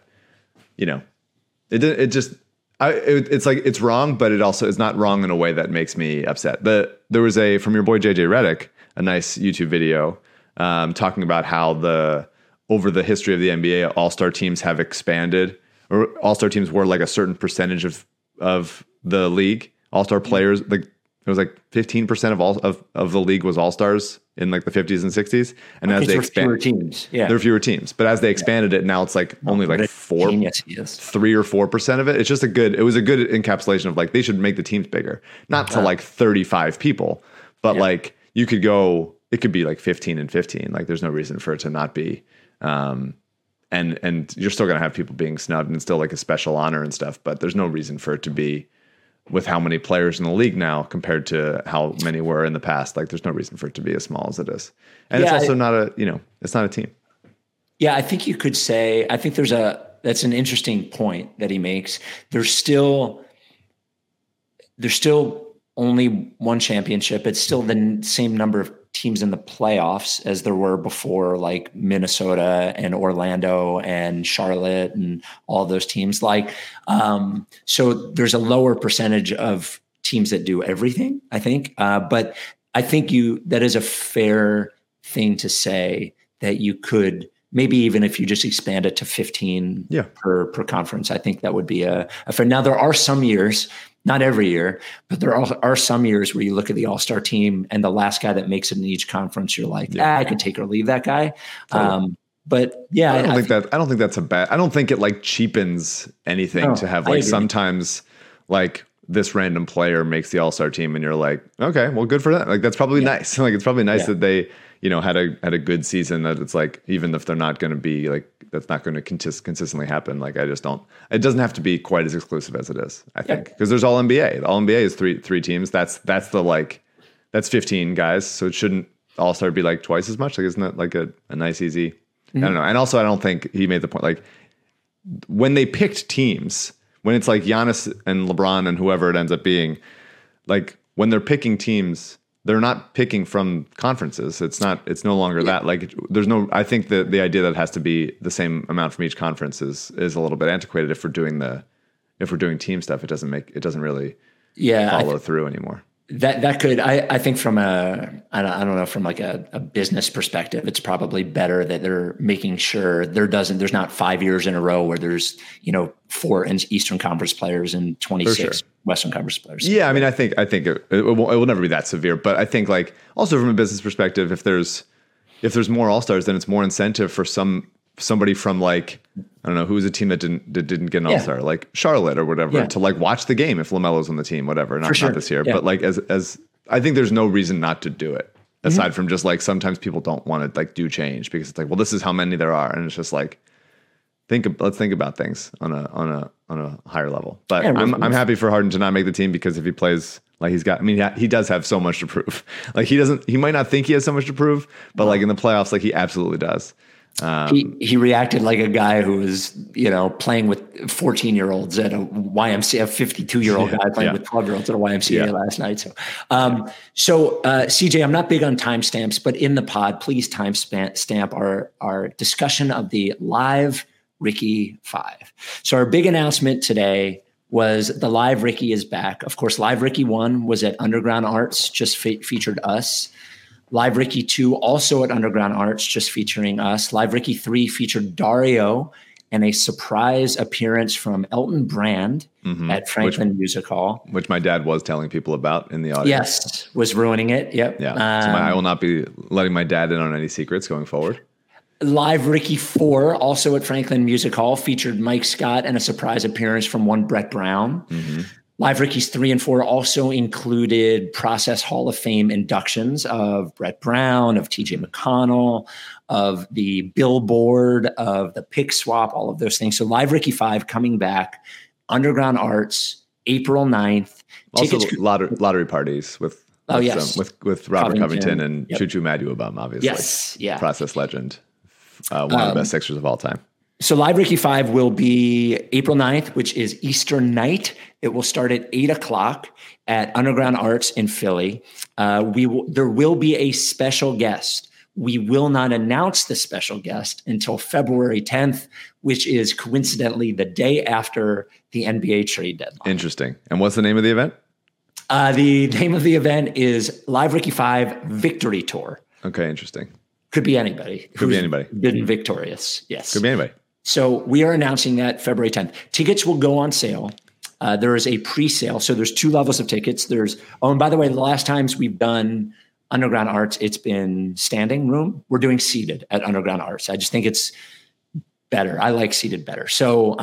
it's like, it's wrong, but it also is not wrong in a way that makes me upset. There was from your boy, JJ Redick, a nice YouTube video, talking about how over the history of the NBA, all-star teams have expanded, or all-star teams were like a certain percentage of the league. All-star players, like it was like 15% of the league was all-stars in like the 50s and 60s. And as they expanded, there were fewer teams. But as they expanded it, now it's like only like 3 or 4% of it. It's just it was a good encapsulation of like, they should make the teams bigger, not to like 35 people, but like it could be like 15 and 15. Like there's no reason for it to not be. And you're still going to have people being snubbed and still like a special honor and stuff, but there's no reason for it to be with how many players in the league now compared to how many were in the past. Like there's no reason for it to be as small as it is. And it's also it's not a team. Yeah. I think you could say, I think that's an interesting point that he makes. There's still only one championship. It's still the same number of teams in the playoffs as there were before, like Minnesota and Orlando and Charlotte and all those teams. Like, so there's a lower percentage of teams that do everything, I think. But I think that is a fair thing to say, that you could, maybe even if you just expand it to 15 per conference, I think that would be a fair. Now there are some years, not every year, but there are some years where you look at the all-star team and the last guy that makes it in each conference, you're like, I could take or leave that guy. But yeah, I don't think that's I don't think it like cheapens anything to have like sometimes like this random player makes the All-Star team, and you're like, okay, well, good for them. Like, that's probably nice. Like, it's probably nice that they, had a good season, that it's like, even if they're not going to be like, that's not going to consistently happen. Like, it doesn't have to be quite as exclusive as it is, I think, because there's All NBA. The All NBA is three teams. That's 15 guys. So it shouldn't All-Star be like twice as much. Like, isn't that like a nice, easy, I don't know. And also, I don't think he made the point, like, when they picked teams, when it's like Giannis and LeBron and whoever it ends up being, like, when they're picking teams, they're not picking from conferences. It's no longer that. Like, I think that the idea that it has to be the same amount from each conference is a little bit antiquated. If we're doing team stuff, it doesn't really follow through anymore. That could, I think from I don't know, from like a business perspective, it's probably better that they're making sure there's not 5 years in a row where there's, 4 Eastern Conference players and 26 Western Conference players. Yeah. I mean, I think it will never be that severe, but I think, like, also from a business perspective, if there's more All-Stars, then it's more incentive for somebody from, like, I don't know, who was a team that didn't get an All-Star, like Charlotte or whatever, to like watch the game if LaMelo's on the team, whatever. Not this year, but like as I think there's no reason not to do it, aside from just like sometimes people don't want to like do change because it's like, well, this is how many there are, and it's just like let's think about things on a higher level. But I'm happy for Harden to not make the team, because if he plays like he does have so much to prove. Like, he might not think he has so much to prove, but like in the playoffs, like, he absolutely does. He reacted like a guy who was, playing with 14-year-olds at a YMCA, a 52-year-old guy playing with 12-year-olds at a YMCA last night. So, CJ, I'm not big on timestamps, but in the pod, please timestamp our discussion of the Live Ricky 5. So our big announcement today was the Live Ricky is back. Of course, Live Ricky 1 was at Underground Arts, just featured us. Live Ricky 2, also at Underground Arts, just featuring us. Live Ricky 3 featured Dario and a surprise appearance from Elton Brand at Franklin Music Hall. Which my dad was telling people about in the audience. Yes, was ruining it. Yep. Yeah. So I will not be letting my dad in on any secrets going forward. Live Ricky 4, also at Franklin Music Hall, featured Mike Scott and a surprise appearance from one Brett Brown. Live Rickies 3 and 4 also included Process Hall of Fame inductions of Brett Brown, of TJ McConnell, of the Billboard, of the Pick Swap, all of those things. So Live Ricky 5 coming back, Underground Arts, April 9th. Also lottery parties with Robert Covington and Choo Choo Maduabum, obviously. Yes, yeah. Process legend, one of the best Sixers of all time. So Live Ricky 5 will be April 9th, which is Easter night. It will start at 8:00 at Underground Arts in Philly. There will be a special guest. We will not announce the special guest until February 10th, which is coincidentally the day after the NBA trade deadline. Interesting. And what's the name of the event? The name of the event is Live Ricky 5 Victory Tour. Okay, interesting. Could be anybody. Could be anybody. Been victorious. Yes. Could be anybody. So we are announcing that February 10th. Tickets will go on sale. There is a pre-sale. So there's 2 levels of tickets. And by the way, the last times we've done Underground Arts, it's been standing room. We're doing seated at Underground Arts. I just think it's better. I like seated better. So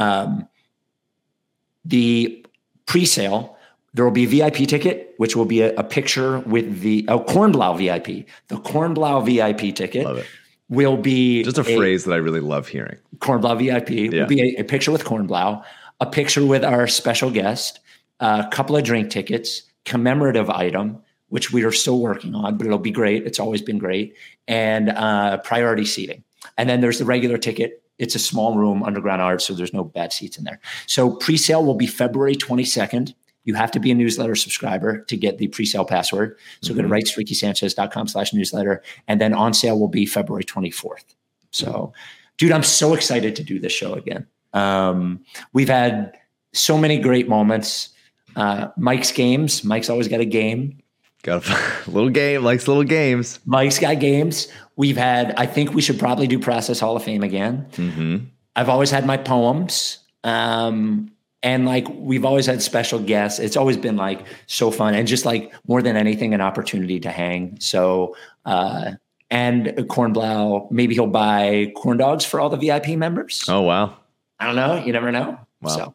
the pre-sale, there will be a VIP ticket, which will be a picture with the Kornblau VIP. The Kornblau VIP ticket. Love it. Will be just a phrase that I really love hearing. Kornblau VIP will be a picture with Kornblau, a picture with our special guest, a couple of drink tickets, commemorative item, which we are still working on, but it'll be great. It's always been great. And priority seating. And then there's the regular ticket. It's a small room, Underground Arts, so there's no bad seats in there. So pre-sale will be February 22nd. You have to be a newsletter subscriber to get the pre-sale password. So go to rightsrickysanchez.com/newsletter. And then on sale will be February 24th. So, dude, I'm so excited to do this show again. We've had so many great moments. Mike's games. Mike's always got a game. Got a little game, likes little games. Mike's got games. I think we should probably do Process Hall of Fame again. I've always had my poems. And like, we've always had special guests. It's always been like so fun, and just like more than anything, an opportunity to hang. So, and Kornblau, maybe he'll buy corn dogs for all the VIP members. Oh, wow. I don't know. You never know. Wow. So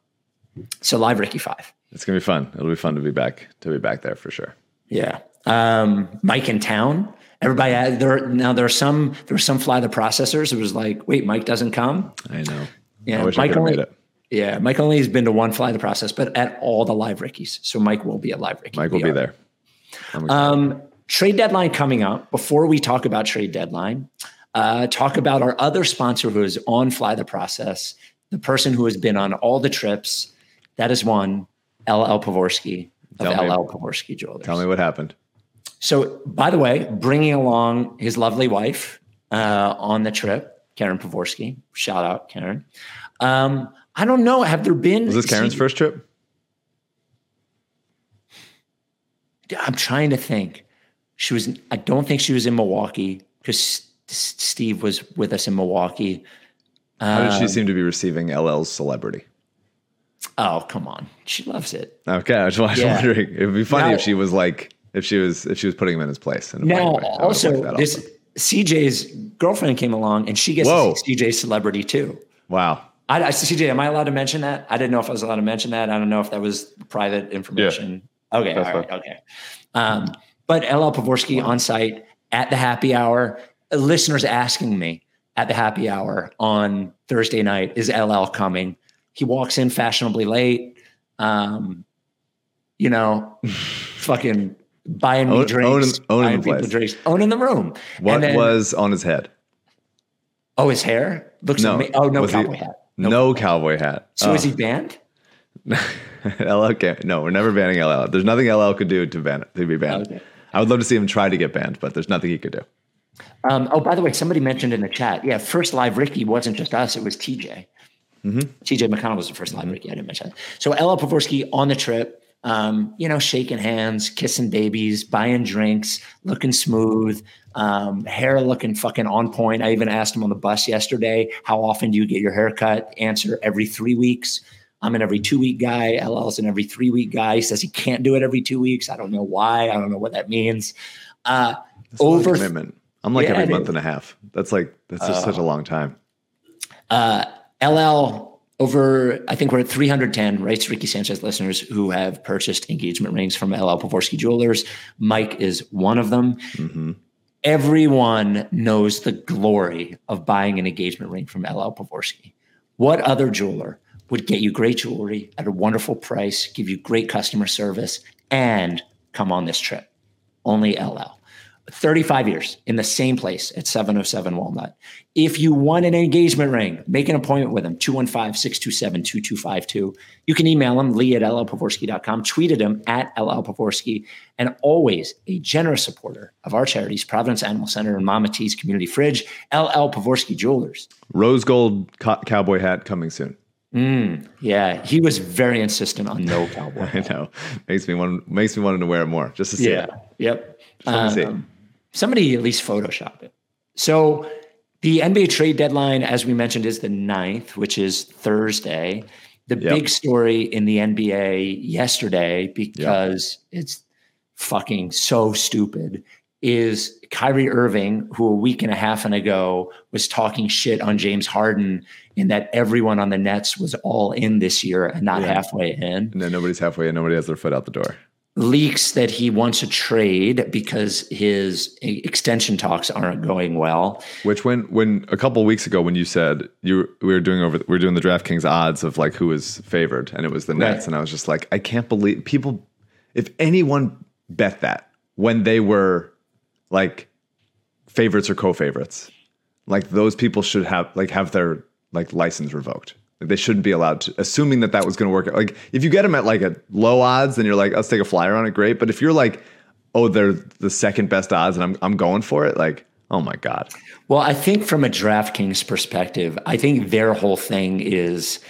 So live Ricky 5. It's gonna be fun. It'll be fun to be back there for sure. Yeah. Mike in town. Everybody there were some Fly the Processors. It was like, wait, Mike doesn't come. I know. Yeah, I wish I could have made it. Yeah, Mike only has been to one Fly the Process, but at all the live Rickies. So Mike will be at live Ricky. Mike will be there. Trade deadline coming up. Before we talk about trade deadline, talk about our other sponsor who is on Fly the Process, the person who has been on all the trips. That is one, LL Pavorsky of LL Pavorsky Jewelers. Tell me what happened. So, by the way, bringing along his lovely wife on the trip, Karen Pavorsky. Shout out, Karen. I don't know. Have there been? Was this Karen's first trip? I'm trying to think. I don't think she was in Milwaukee because Steve was with us in Milwaukee. How did she seem to be receiving LL's celebrity? Oh, come on. She loves it. Okay. I was wondering. It would be funny if she was like, if she was putting him in his place. Now, also, this CJ's girlfriend came along and she gets to see CJ's celebrity too. Wow. CJ, am I allowed to mention that? I didn't know if I was allowed to mention that. I don't know if that was private information. Yeah. Okay. All right. Okay. But LL Pavorsky on site at the happy hour, listeners asking me at the happy hour on Thursday night, is LL coming? He walks in fashionably late, fucking buying me drinks, owning the room. What was on his head? Oh, his hair? Looks amazing. Oh, no cowboy hat. No cowboy hat. So is he banned? LL can't. No, we're never banning LL. There's nothing LL could do to be banned. Okay. I would love to see him try to get banned, but there's nothing he could do. By the way, somebody mentioned in the chat, first live Ricky wasn't just us, it was TJ. Mm-hmm. TJ McConnell was the first live Ricky. I didn't mention that. So LL Pavorsky on the trip, shaking hands, kissing babies, buying drinks, looking smooth, hair looking fucking on point. I even asked him on the bus yesterday, how often do you get your hair cut? Answer, every 3 weeks. I'm an every 2 week guy. LL's an every 3 week guy. He says he can't do it every 2 weeks. I don't know why. I don't know what that means. Over commitment. I'm like every month and a half. That's just such a long time. LL over, I think we're at 310 Rights Ricky Sanchez listeners who have purchased engagement rings from LL Pavorsky Jewelers. Mike is one of them. Mm-hmm. Everyone knows the glory of buying an engagement ring from LL Pavorsky. What other jeweler would get you great jewelry at a wonderful price, give you great customer service, and come on this trip? Only LL. 35 years in the same place at 707 Walnut. If you want an engagement ring, make an appointment with him, 215-627-2252. You can email him, lee@llpavorsky.com, tweet at him at @LLPavorsky, and always a generous supporter of our charities, Providence Animal Center and Mama T's Community Fridge, LL Pavorsky Jewelers. Rose gold cowboy hat coming soon. Yeah, he was very insistent on no cowboy hat. I know. Makes me want to wear it more just to see it. Yep. Somebody at least Photoshop it. So the NBA trade deadline, as we mentioned, is the 9th, which is Thursday. The big story in the NBA yesterday, because it's fucking so stupid, is Kyrie Irving, who a week and a half ago was talking shit on James Harden in that everyone on the Nets was all in this year and not halfway in. And then nobody's halfway in. Nobody has their foot out the door. Leaks that he wants a trade because his extension talks aren't going well. Which when a couple of weeks ago when you said we were doing the DraftKings odds of like who was favored and it was the Nets, and I was just like, I can't believe people. If anyone bet that when they were like favorites or co-favorites, like those people should have their like license revoked. They shouldn't be allowed to, assuming that was going to work out. Like if you get them at like a low odds, then you're like, let's take a flyer on it. Great. But if you're like, oh, they're the second best odds and I'm going for it. Like, oh my God. Well, I think from a DraftKings perspective, I think their whole thing is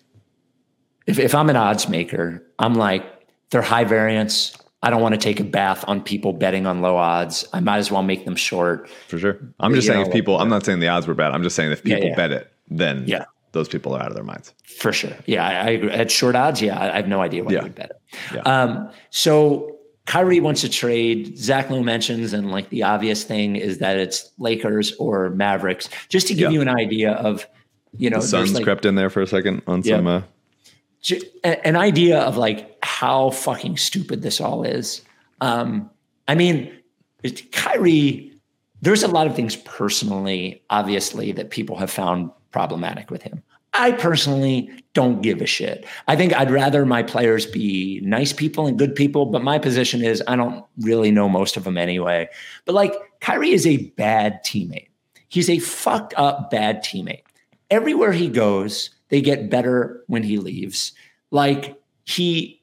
if I'm an odds maker, I'm like, they're high variance. I don't want to take a bath on people betting on low odds. I might as well make them short. For sure. I'm just saying I'm not saying the odds were bad. I'm just saying if people bet it, then those people are out of their minds. For sure. Yeah, I agree. At short odds, I have no idea why you would bet it. Yeah. So Kyrie wants to trade. Zach Lowe mentions, and like the obvious thing is that it's Lakers or Mavericks. Just to give you an idea of, the Suns crept in there for a second on some. an idea of like how fucking stupid this all is. I mean, Kyrie, there's a lot of things personally, obviously, that people have found problematic with him. I personally don't give a shit. I think I'd rather my players be nice people and good people, but my position is I don't really know most of them anyway. But like Kyrie is a bad teammate. He's a fucked up bad teammate. Everywhere he goes, they get better when he leaves. Like he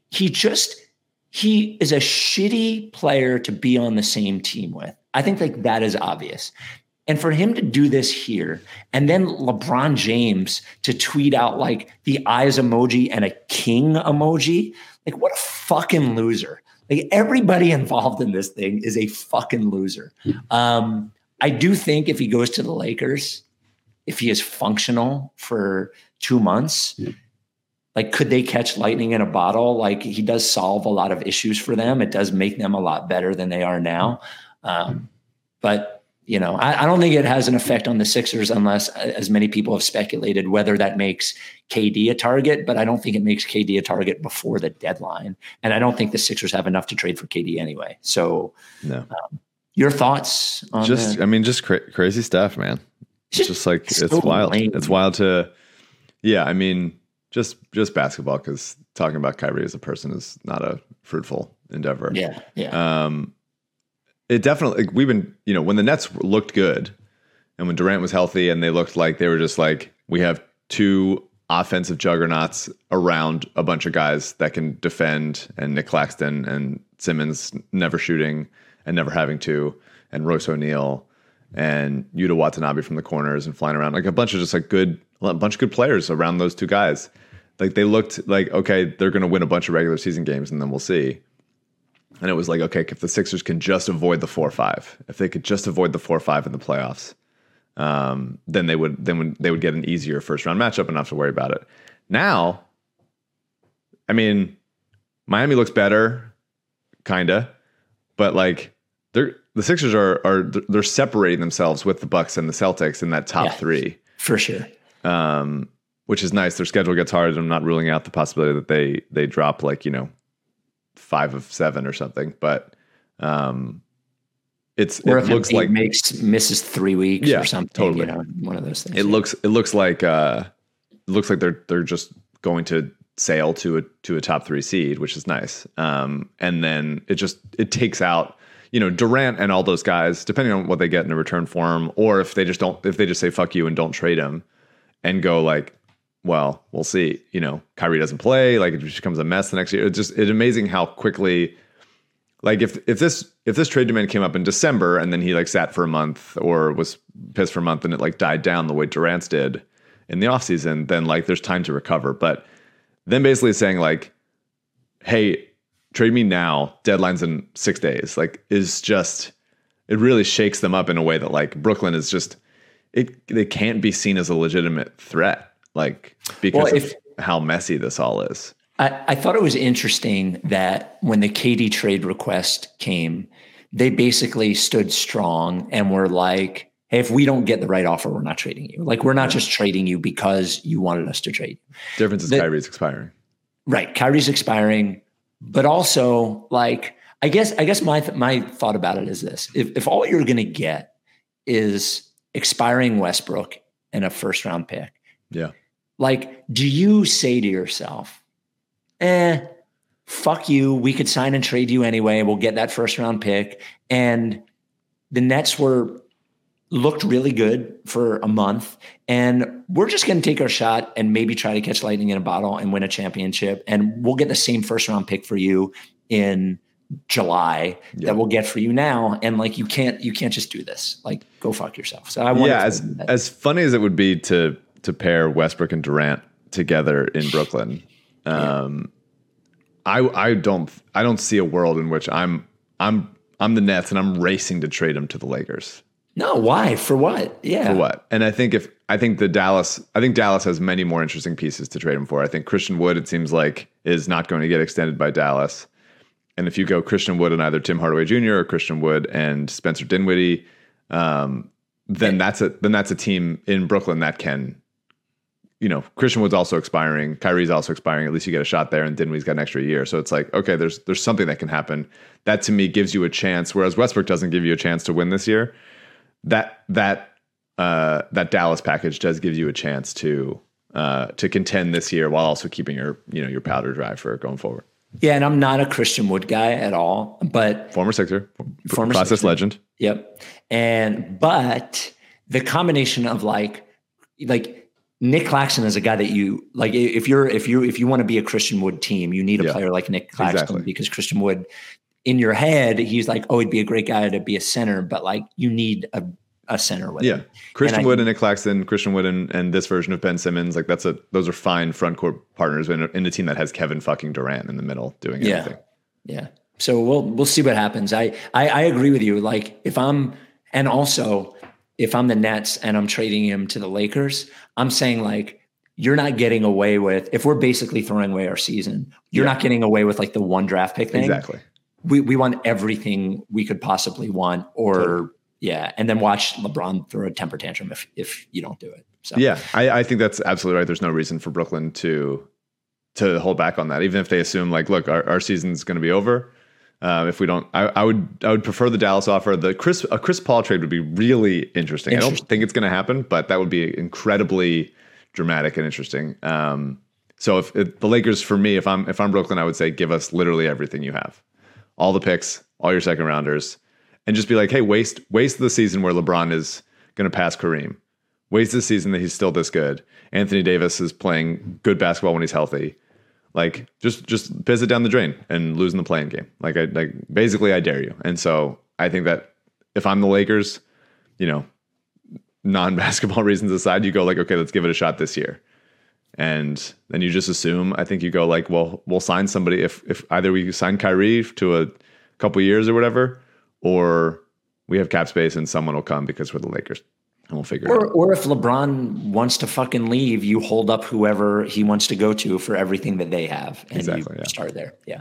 is a shitty player to be on the same team with. I think like that is obvious. And for him to do this here, and then LeBron James to tweet out like the eyes emoji and a king emoji, like what a fucking loser. Like everybody involved in this thing is a fucking loser. I do think if he goes to the Lakers, if he is functional for 2 months, like could they catch lightning in a bottle? Like he does solve a lot of issues for them. It does make them a lot better than they are now. But you know, I don't think it has an effect on the Sixers unless, as many people have speculated, whether that makes KD a target. But I don't think it makes KD a target before the deadline. And I don't think the Sixers have enough to trade for KD anyway. So, no. Your thoughts on just, I mean, just crazy stuff, man. It's just like, so it's wild. Lame. It's wild to, yeah, I mean, just basketball, because talking about Kyrie as a person is not a fruitful endeavor. Yeah. Yeah. It definitely, like, we've been, you know, when the Nets looked good and when Durant was healthy and they looked like they were just like, we have two offensive juggernauts around a bunch of guys that can defend, and Nick Claxton and Simmons never shooting and never having to, and Royce O'Neal and Yuta Watanabe from the corners and flying around, like a bunch of just like a bunch of good players around those two guys. Like they looked like, okay, they're going to win a bunch of regular season games and then we'll see. And it was like, okay, if the Sixers can just avoid the 4-5, if they could just avoid the 4-5 in the playoffs, then they would get an easier first round matchup and not have to worry about it. Now, I mean, Miami looks better, kinda, but like the Sixers they're separating themselves with the Bucks and the Celtics in that top three for sure. Which is nice. Their schedule gets hard. I'm not ruling out the possibility that they drop like, you know, 5 of 7 or something, but it looks like misses 3 weeks or something. Totally, you know, one of those things. It looks like they're just going to sail to a top 3 seed, which is nice. And then it takes out, you know, Durant and all those guys, depending on what they get in a return for him, or if they just say fuck you and don't trade him and go like, well, we'll see. You know, Kyrie doesn't play. Like it just becomes a mess the next year. It's amazing how quickly, like if this trade demand came up in December and then he like sat for a month or was pissed for a month and it like died down the way Durant's did in the offseason, then like there's time to recover. But then basically saying like, hey, trade me now, deadline's in 6 days, like is just, it really shakes them up in a way that like Brooklyn is just, they can't be seen as a legitimate threat. Like, because of how messy this all is. I thought it was interesting that when the KD trade request came, they basically stood strong and were like, hey, if we don't get the right offer, we're not trading you. Like, we're not just trading you because you wanted us to trade you. Difference is Kyrie's expiring. Right. Kyrie's expiring. But also, like, I guess my thought about it is this. If all you're going to get is expiring Westbrook and a first round pick, yeah. Like, do you say to yourself, fuck you, we could sign and trade you anyway, we'll get that first round pick. And the Nets looked really good for a month, and we're just going to take our shot and maybe try to catch lightning in a bottle and win a championship. And we'll get the same first round pick for you in July that we'll get for you now. And like, you can't just do this. Like, go fuck yourself. So as funny as it would be to pair Westbrook and Durant together in Brooklyn, I don't see a world in which I'm the Nets and I'm racing to trade them to the Lakers. No, why? For what? Yeah. For what? And I think Dallas has many more interesting pieces to trade him for. I think Christian Wood, it seems like, is not going to get extended by Dallas. And if you go Christian Wood and either Tim Hardaway Jr. or Christian Wood and Spencer Dinwiddie, then that's a team in Brooklyn that can Christian Wood's also expiring. Kyrie's also expiring. At least you get a shot there. And Dinwiddie's got an extra year. So it's like, okay, there's something that can happen. That to me gives you a chance. Whereas Westbrook doesn't give you a chance to win this year. That Dallas package does give you a chance to contend this year while also keeping your powder dry for going forward. Yeah, and I'm not a Christian Wood guy at all, but former Sixer, process legend. Yep. But the combination of like Nick Claxton is a guy that you like. If you want to be a Christian Wood team, you need a player like Nick Claxton because Christian Wood, in your head, he's like, oh, he'd be a great guy to be a center, but like you need a center with him. Christian Wood and Nick Claxton, Christian Wood and this version of Ben Simmons, like those are fine front court partners in a team that has Kevin fucking Durant in the middle doing everything. Yeah. So we'll see what happens. I agree with you. Like if I'm the Nets and I'm trading him to the Lakers, I'm saying like, you're not getting away with, if we're basically throwing away our season, you're not getting away with like the one draft pick thing. Exactly. We want everything we could possibly want and then watch LeBron throw a temper tantrum if you don't do it. So I think that's absolutely right. There's no reason for Brooklyn to hold back on that, even if they assume like, look, our season's going to be over. If we don't, I would prefer the Dallas offer. A Chris Paul trade would be really interesting. I don't think it's going to happen, but that would be incredibly dramatic and interesting. So if the Lakers, for me, if I'm Brooklyn, I would say give us literally everything you have, all the picks, all your second rounders. And just be like, hey, waste the season where LeBron is going to pass Kareem. Waste the season that he's still this good. Anthony Davis is playing good basketball when he's healthy. Like, just piss it down the drain and lose in the playing game. Basically, I dare you. And so I think that if I'm the Lakers, non-basketball reasons aside, you go like, okay, let's give it a shot this year. And then you just assume, I think you go like, well, we'll sign somebody if either we sign Kyrie to a couple years or whatever, or we have cap space and someone will come because we're the Lakers and we'll figure it out. Or if LeBron wants to fucking leave, you hold up whoever he wants to go to for everything that they have. And you start there. Yeah.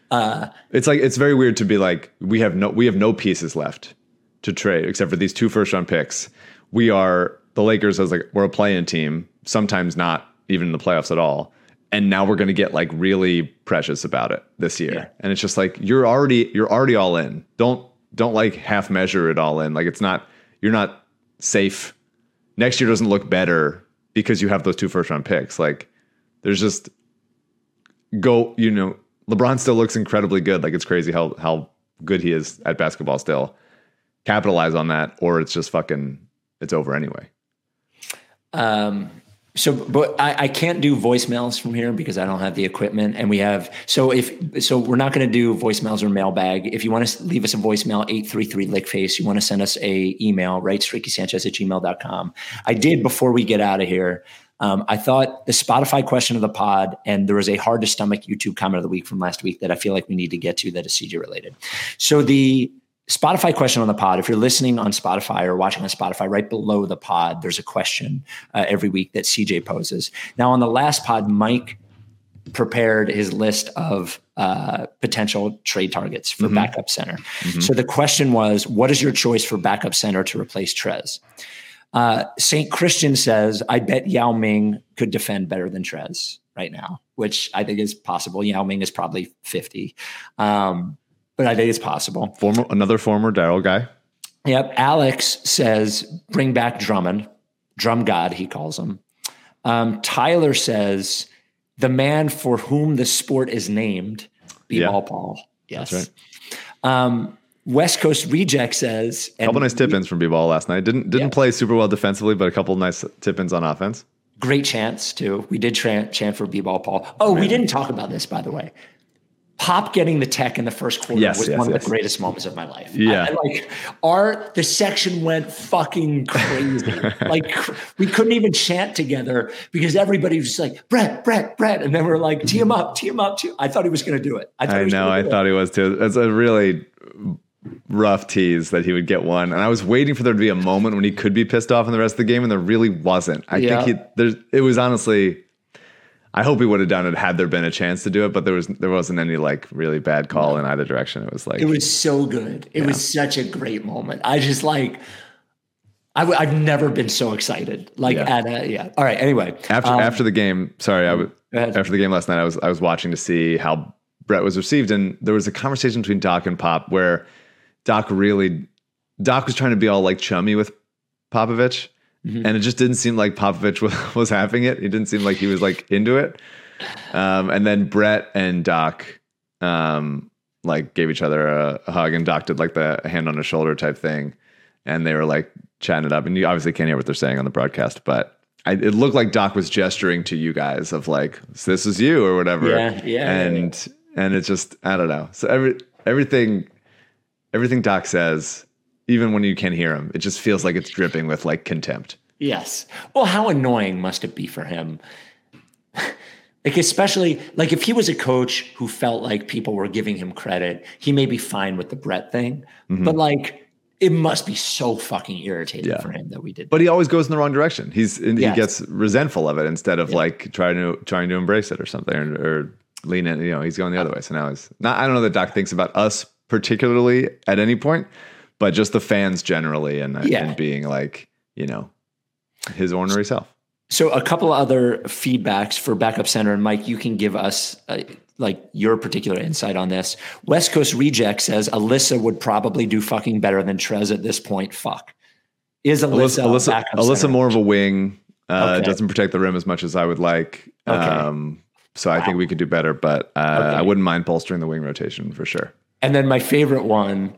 It's very weird to be like, we have no pieces left to trade except for these 2 first-round picks. The Lakers we're a play-in team, sometimes not even in the playoffs at all. And now we're going to get like really precious about it this year. Yeah. And it's just like, you're already all in. Don't like half measure it all in. Like you're not safe. Next year doesn't look better because you have those 2 first round picks. Like there's just LeBron still looks incredibly good. Like it's crazy how good he is at basketball still. Capitalize on that or it's just it's over anyway. But I can't do voicemails from here because I don't have the equipment, and so we're not going to do voicemails or mailbag. If you want to leave us a voicemail, 833-LickFace. You want to send us a email, right? StrickySanchez@gmail.com. I did before we get out of here. I thought the Spotify question of the pod, and there was a hard to stomach YouTube comment of the week from last week that I feel like we need to get to that is CJ related. So the Spotify question on the pod, if you're listening on Spotify or watching on Spotify, right below the pod, there's a question every week that CJ poses. Now, on the last pod, Mike prepared his list of potential trade targets for backup center. Mm-hmm. So the question was, what is your choice for backup center to replace Trez? St. Christian says, I bet Yao Ming could defend better than Trez right now, which I think is possible. Yao Ming is probably 50. But I think it's possible. Another former Daryl guy. Yep. Alex says, bring back Drummond. Drum God, he calls him. Tyler says, the man for whom the sport is named, B-Ball Paul. Yes. That's right. West Coast Reject says... A couple nice tip-ins from B-Ball last night. Didn't play super well defensively, but a couple nice tip-ins on offense. Great chants, too. We did chant for B-Ball Paul. Oh, we didn't talk about this, by the way. Pop getting the tech in the first quarter was one of the greatest moments of my life. Yeah. The section went fucking crazy. We couldn't even chant together because everybody was just like, Brett. And then we're like, tee him up. I thought he was going to do it. I thought he was too. It's a really rough tease that he would get one. And I was waiting for there to be a moment when he could be pissed off in the rest of the game, and there really wasn't. I think it was honestly... I hope he would have done it had there been a chance to do it, but there wasn't any like really bad call in either direction. It was like, it was so good. It was such a great moment. I I've never been so excited. All right. Anyway, after the game, after the game last night, I was watching to see how Brett was received, and there was a conversation between Doc and Pop where Doc was trying to be all like chummy with Popovich, and it just didn't seem like Popovich was having it. It didn't seem like he was like into it. And then Brett and Doc like gave each other a hug, and Doc did like the hand on his shoulder type thing, and they were like chatting it up. And you obviously can't hear what they're saying on the broadcast, but it looked like Doc was gesturing to you guys of like, this is you or whatever. And it's just, I don't know. So everything Doc says, even when you can't hear him, it just feels like it's dripping with like contempt. Yes. Well, how annoying must it be for him? Like, especially like if he was a coach who felt like people were giving him credit, he may be fine with the Brett thing, but like it must be so fucking irritating for him that we did. But he always goes in the wrong direction. He gets resentful of it instead of like trying to embrace it or something or lean in. You know, he's going the other way. So now I don't know that Doc thinks about us particularly at any point, but just the fans generally and being like, you know, his ornery self. So a couple other feedbacks for Backup Center, and Mike, you can give us like your particular insight on this. West Coast Reject says Alyssa would probably do fucking better than Trez at this point. Fuck. Is Alyssa more of a wing? Doesn't protect the rim as much as I would like. So I think we could do better, but I wouldn't mind bolstering the wing rotation for sure. And then my favorite one,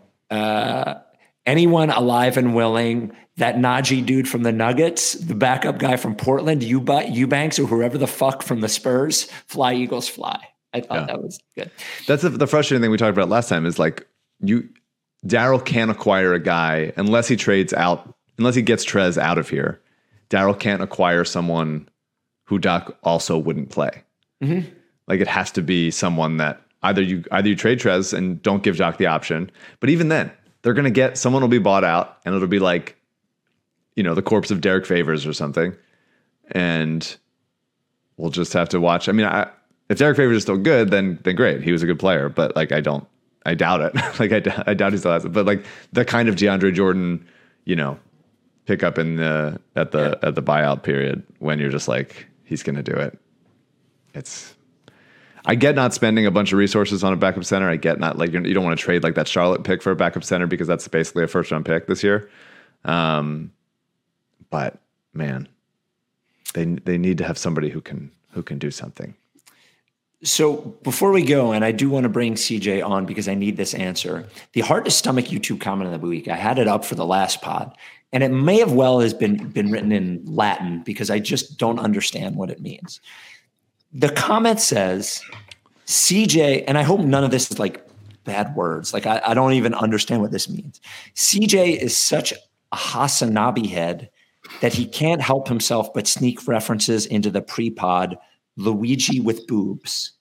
anyone alive and willing, that Najee dude from the Nuggets, the backup guy from Portland, Eubanks, or whoever the fuck from the Spurs, fly Eagles fly. I thought that was good. That's the frustrating thing we talked about last time is like Daryl can't acquire a guy unless he gets Trez out of here. Daryl can't acquire someone who Doc also wouldn't play. Mm-hmm. Like it has to be someone that either you trade Trez and don't give Doc the option, but even then they're going to get someone will be bought out and it'll be like, you know, the corpse of Derek Favors or something. And we'll just have to watch. I mean, if Derek Favors is still good, then great. He was a good player, but like, I doubt it. Like I doubt he still has it, but like the kind of DeAndre Jordan, you know, pick up at the buyout period when you're just like, he's going to do it. I get not spending a bunch of resources on a backup center. I get not like, you don't want to trade like that Charlotte pick for a backup center because that's basically a first round pick this year. But man, they need to have somebody who can do something. So before we go, and I do want to bring CJ on because I need this answer. The hard to stomach YouTube comment of the week. I had it up for the last pod, and it may have has been written in Latin because I just don't understand what it means. The comment says, CJ, and I hope none of this is like bad words. Like I don't even understand what this means. CJ is such a Hasanabi head that he can't help himself but sneak references into the pre-pod Luigi with boobs.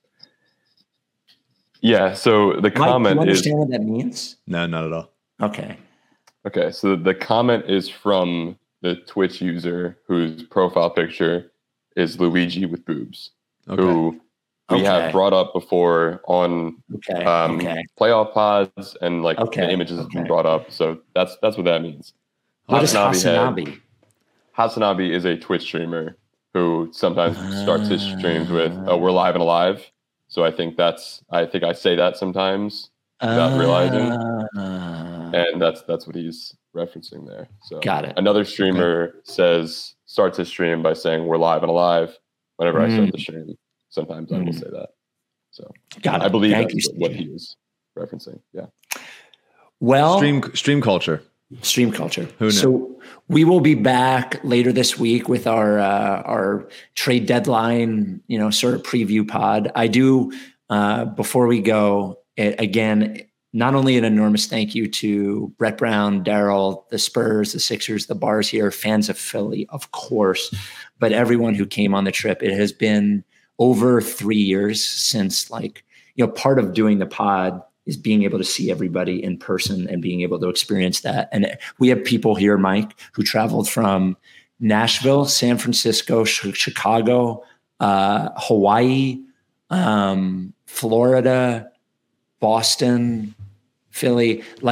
Yeah, so the comment do you understand what that means? No, not at all. Okay, so the comment is from the Twitch user whose profile picture is Luigi with boobs, who we have brought up before on playoff pods, and like the images have been brought up. So that's what that means. What is Hasanabi? Hasanabi is a Twitch streamer who sometimes starts his streams with "We're live and alive." So I think I say that sometimes without realizing, and that's what he's referencing there. So got it. Another streamer starts his stream by saying "We're live and alive." Whenever I start the stream, sometimes I will say that. So got it. I believe that's what he was referencing. Yeah. Well, stream culture. Stream culture. Who knew? So we will be back later this week with our trade deadline, sort of preview pod. I do, before we go, again, not only an enormous thank you to Brett Brown, Daryl, the Spurs, the Sixers, the bars here, fans of Philly, of course, but everyone who came on the trip. It has been over 3 years since part of doing the pod is being able to see everybody in person and being able to experience that. And we have people here, Mike, who traveled from Nashville, San Francisco, Chicago, Hawaii, Florida, Boston, Philly. Like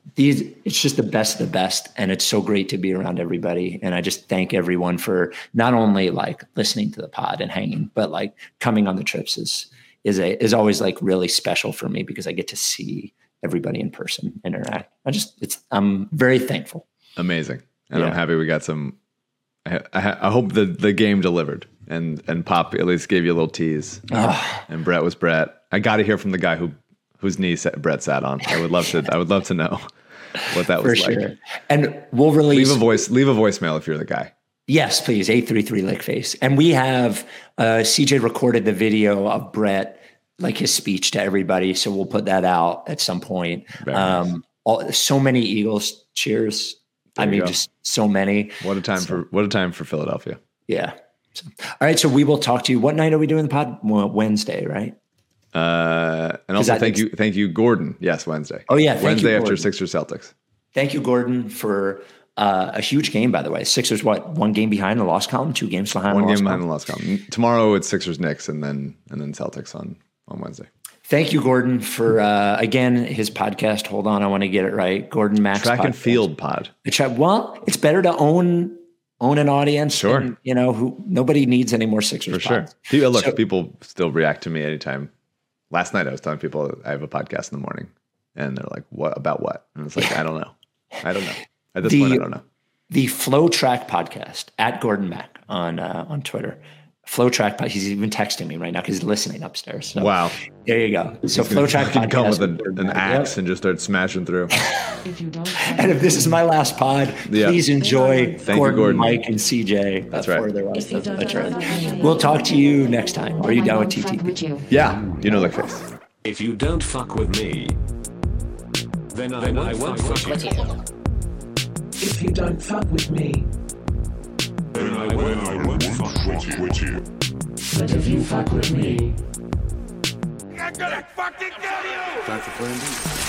it's just the best of the best. And it's so great to be around everybody. And I just thank everyone for not only like listening to the pod and hanging, but like coming on the trips is always like really special for me because I get to see everybody in person, interact. I'm very thankful. Amazing. And I'm happy we got some, I hope the game delivered and Pop at least gave you a little tease and Brett was Brett. I got to hear from the guy whose knee Brett sat on. I would love to know what that was like. Sure. And we'll release leave a voicemail if you're the guy. Yes, please. 833 Lickface. And we have CJ recorded the video of Brett, like his speech to everybody. So we'll put that out at some point. Nice. So many Eagles cheers. Just so many. What a time for Philadelphia. Yeah. So, all right. So we will talk to you. What night are we doing the pod? Wednesday, right? And also thank you, Gordon. Yes, Wednesday. Oh yeah, Wednesday after Sixers Celtics. Thank you, Gordon, for a huge game. By the way, Sixers one game behind the loss column, 2 games behind. One game behind the loss column. Tomorrow it's Sixers Knicks, and then Celtics on Wednesday. Thank you, Gordon, for again his podcast. Hold on, I want to get it right. Gordon Max Track podcast. And Field Pod. Well, it's better to own an audience. Sure. And, who nobody needs any more Sixers. For pods. Sure. Look, people still react to me anytime. Last night I was telling people I have a podcast in the morning, and they're like, "What about what?" And it's like, I don't know. At this point, I don't know. The Flow Track podcast at Gordon Mack on Twitter. Flow Track. He's even texting me right now because he's listening upstairs. So wow. There you go. So Flow Track podcast. Come with an axe and just start smashing through. And if this is my last pod, please enjoy Gordon, Mike, and CJ. That's right. For the rest of the trip. We'll talk to you next time. Are you down with TTP? Yeah. Lickface. If you don't fuck with me, then I won't fuck with you. If you don't fuck with me, then I won't fuck with you. But if you fuck with me, I'm gonna fucking kill you! Time for Plan B.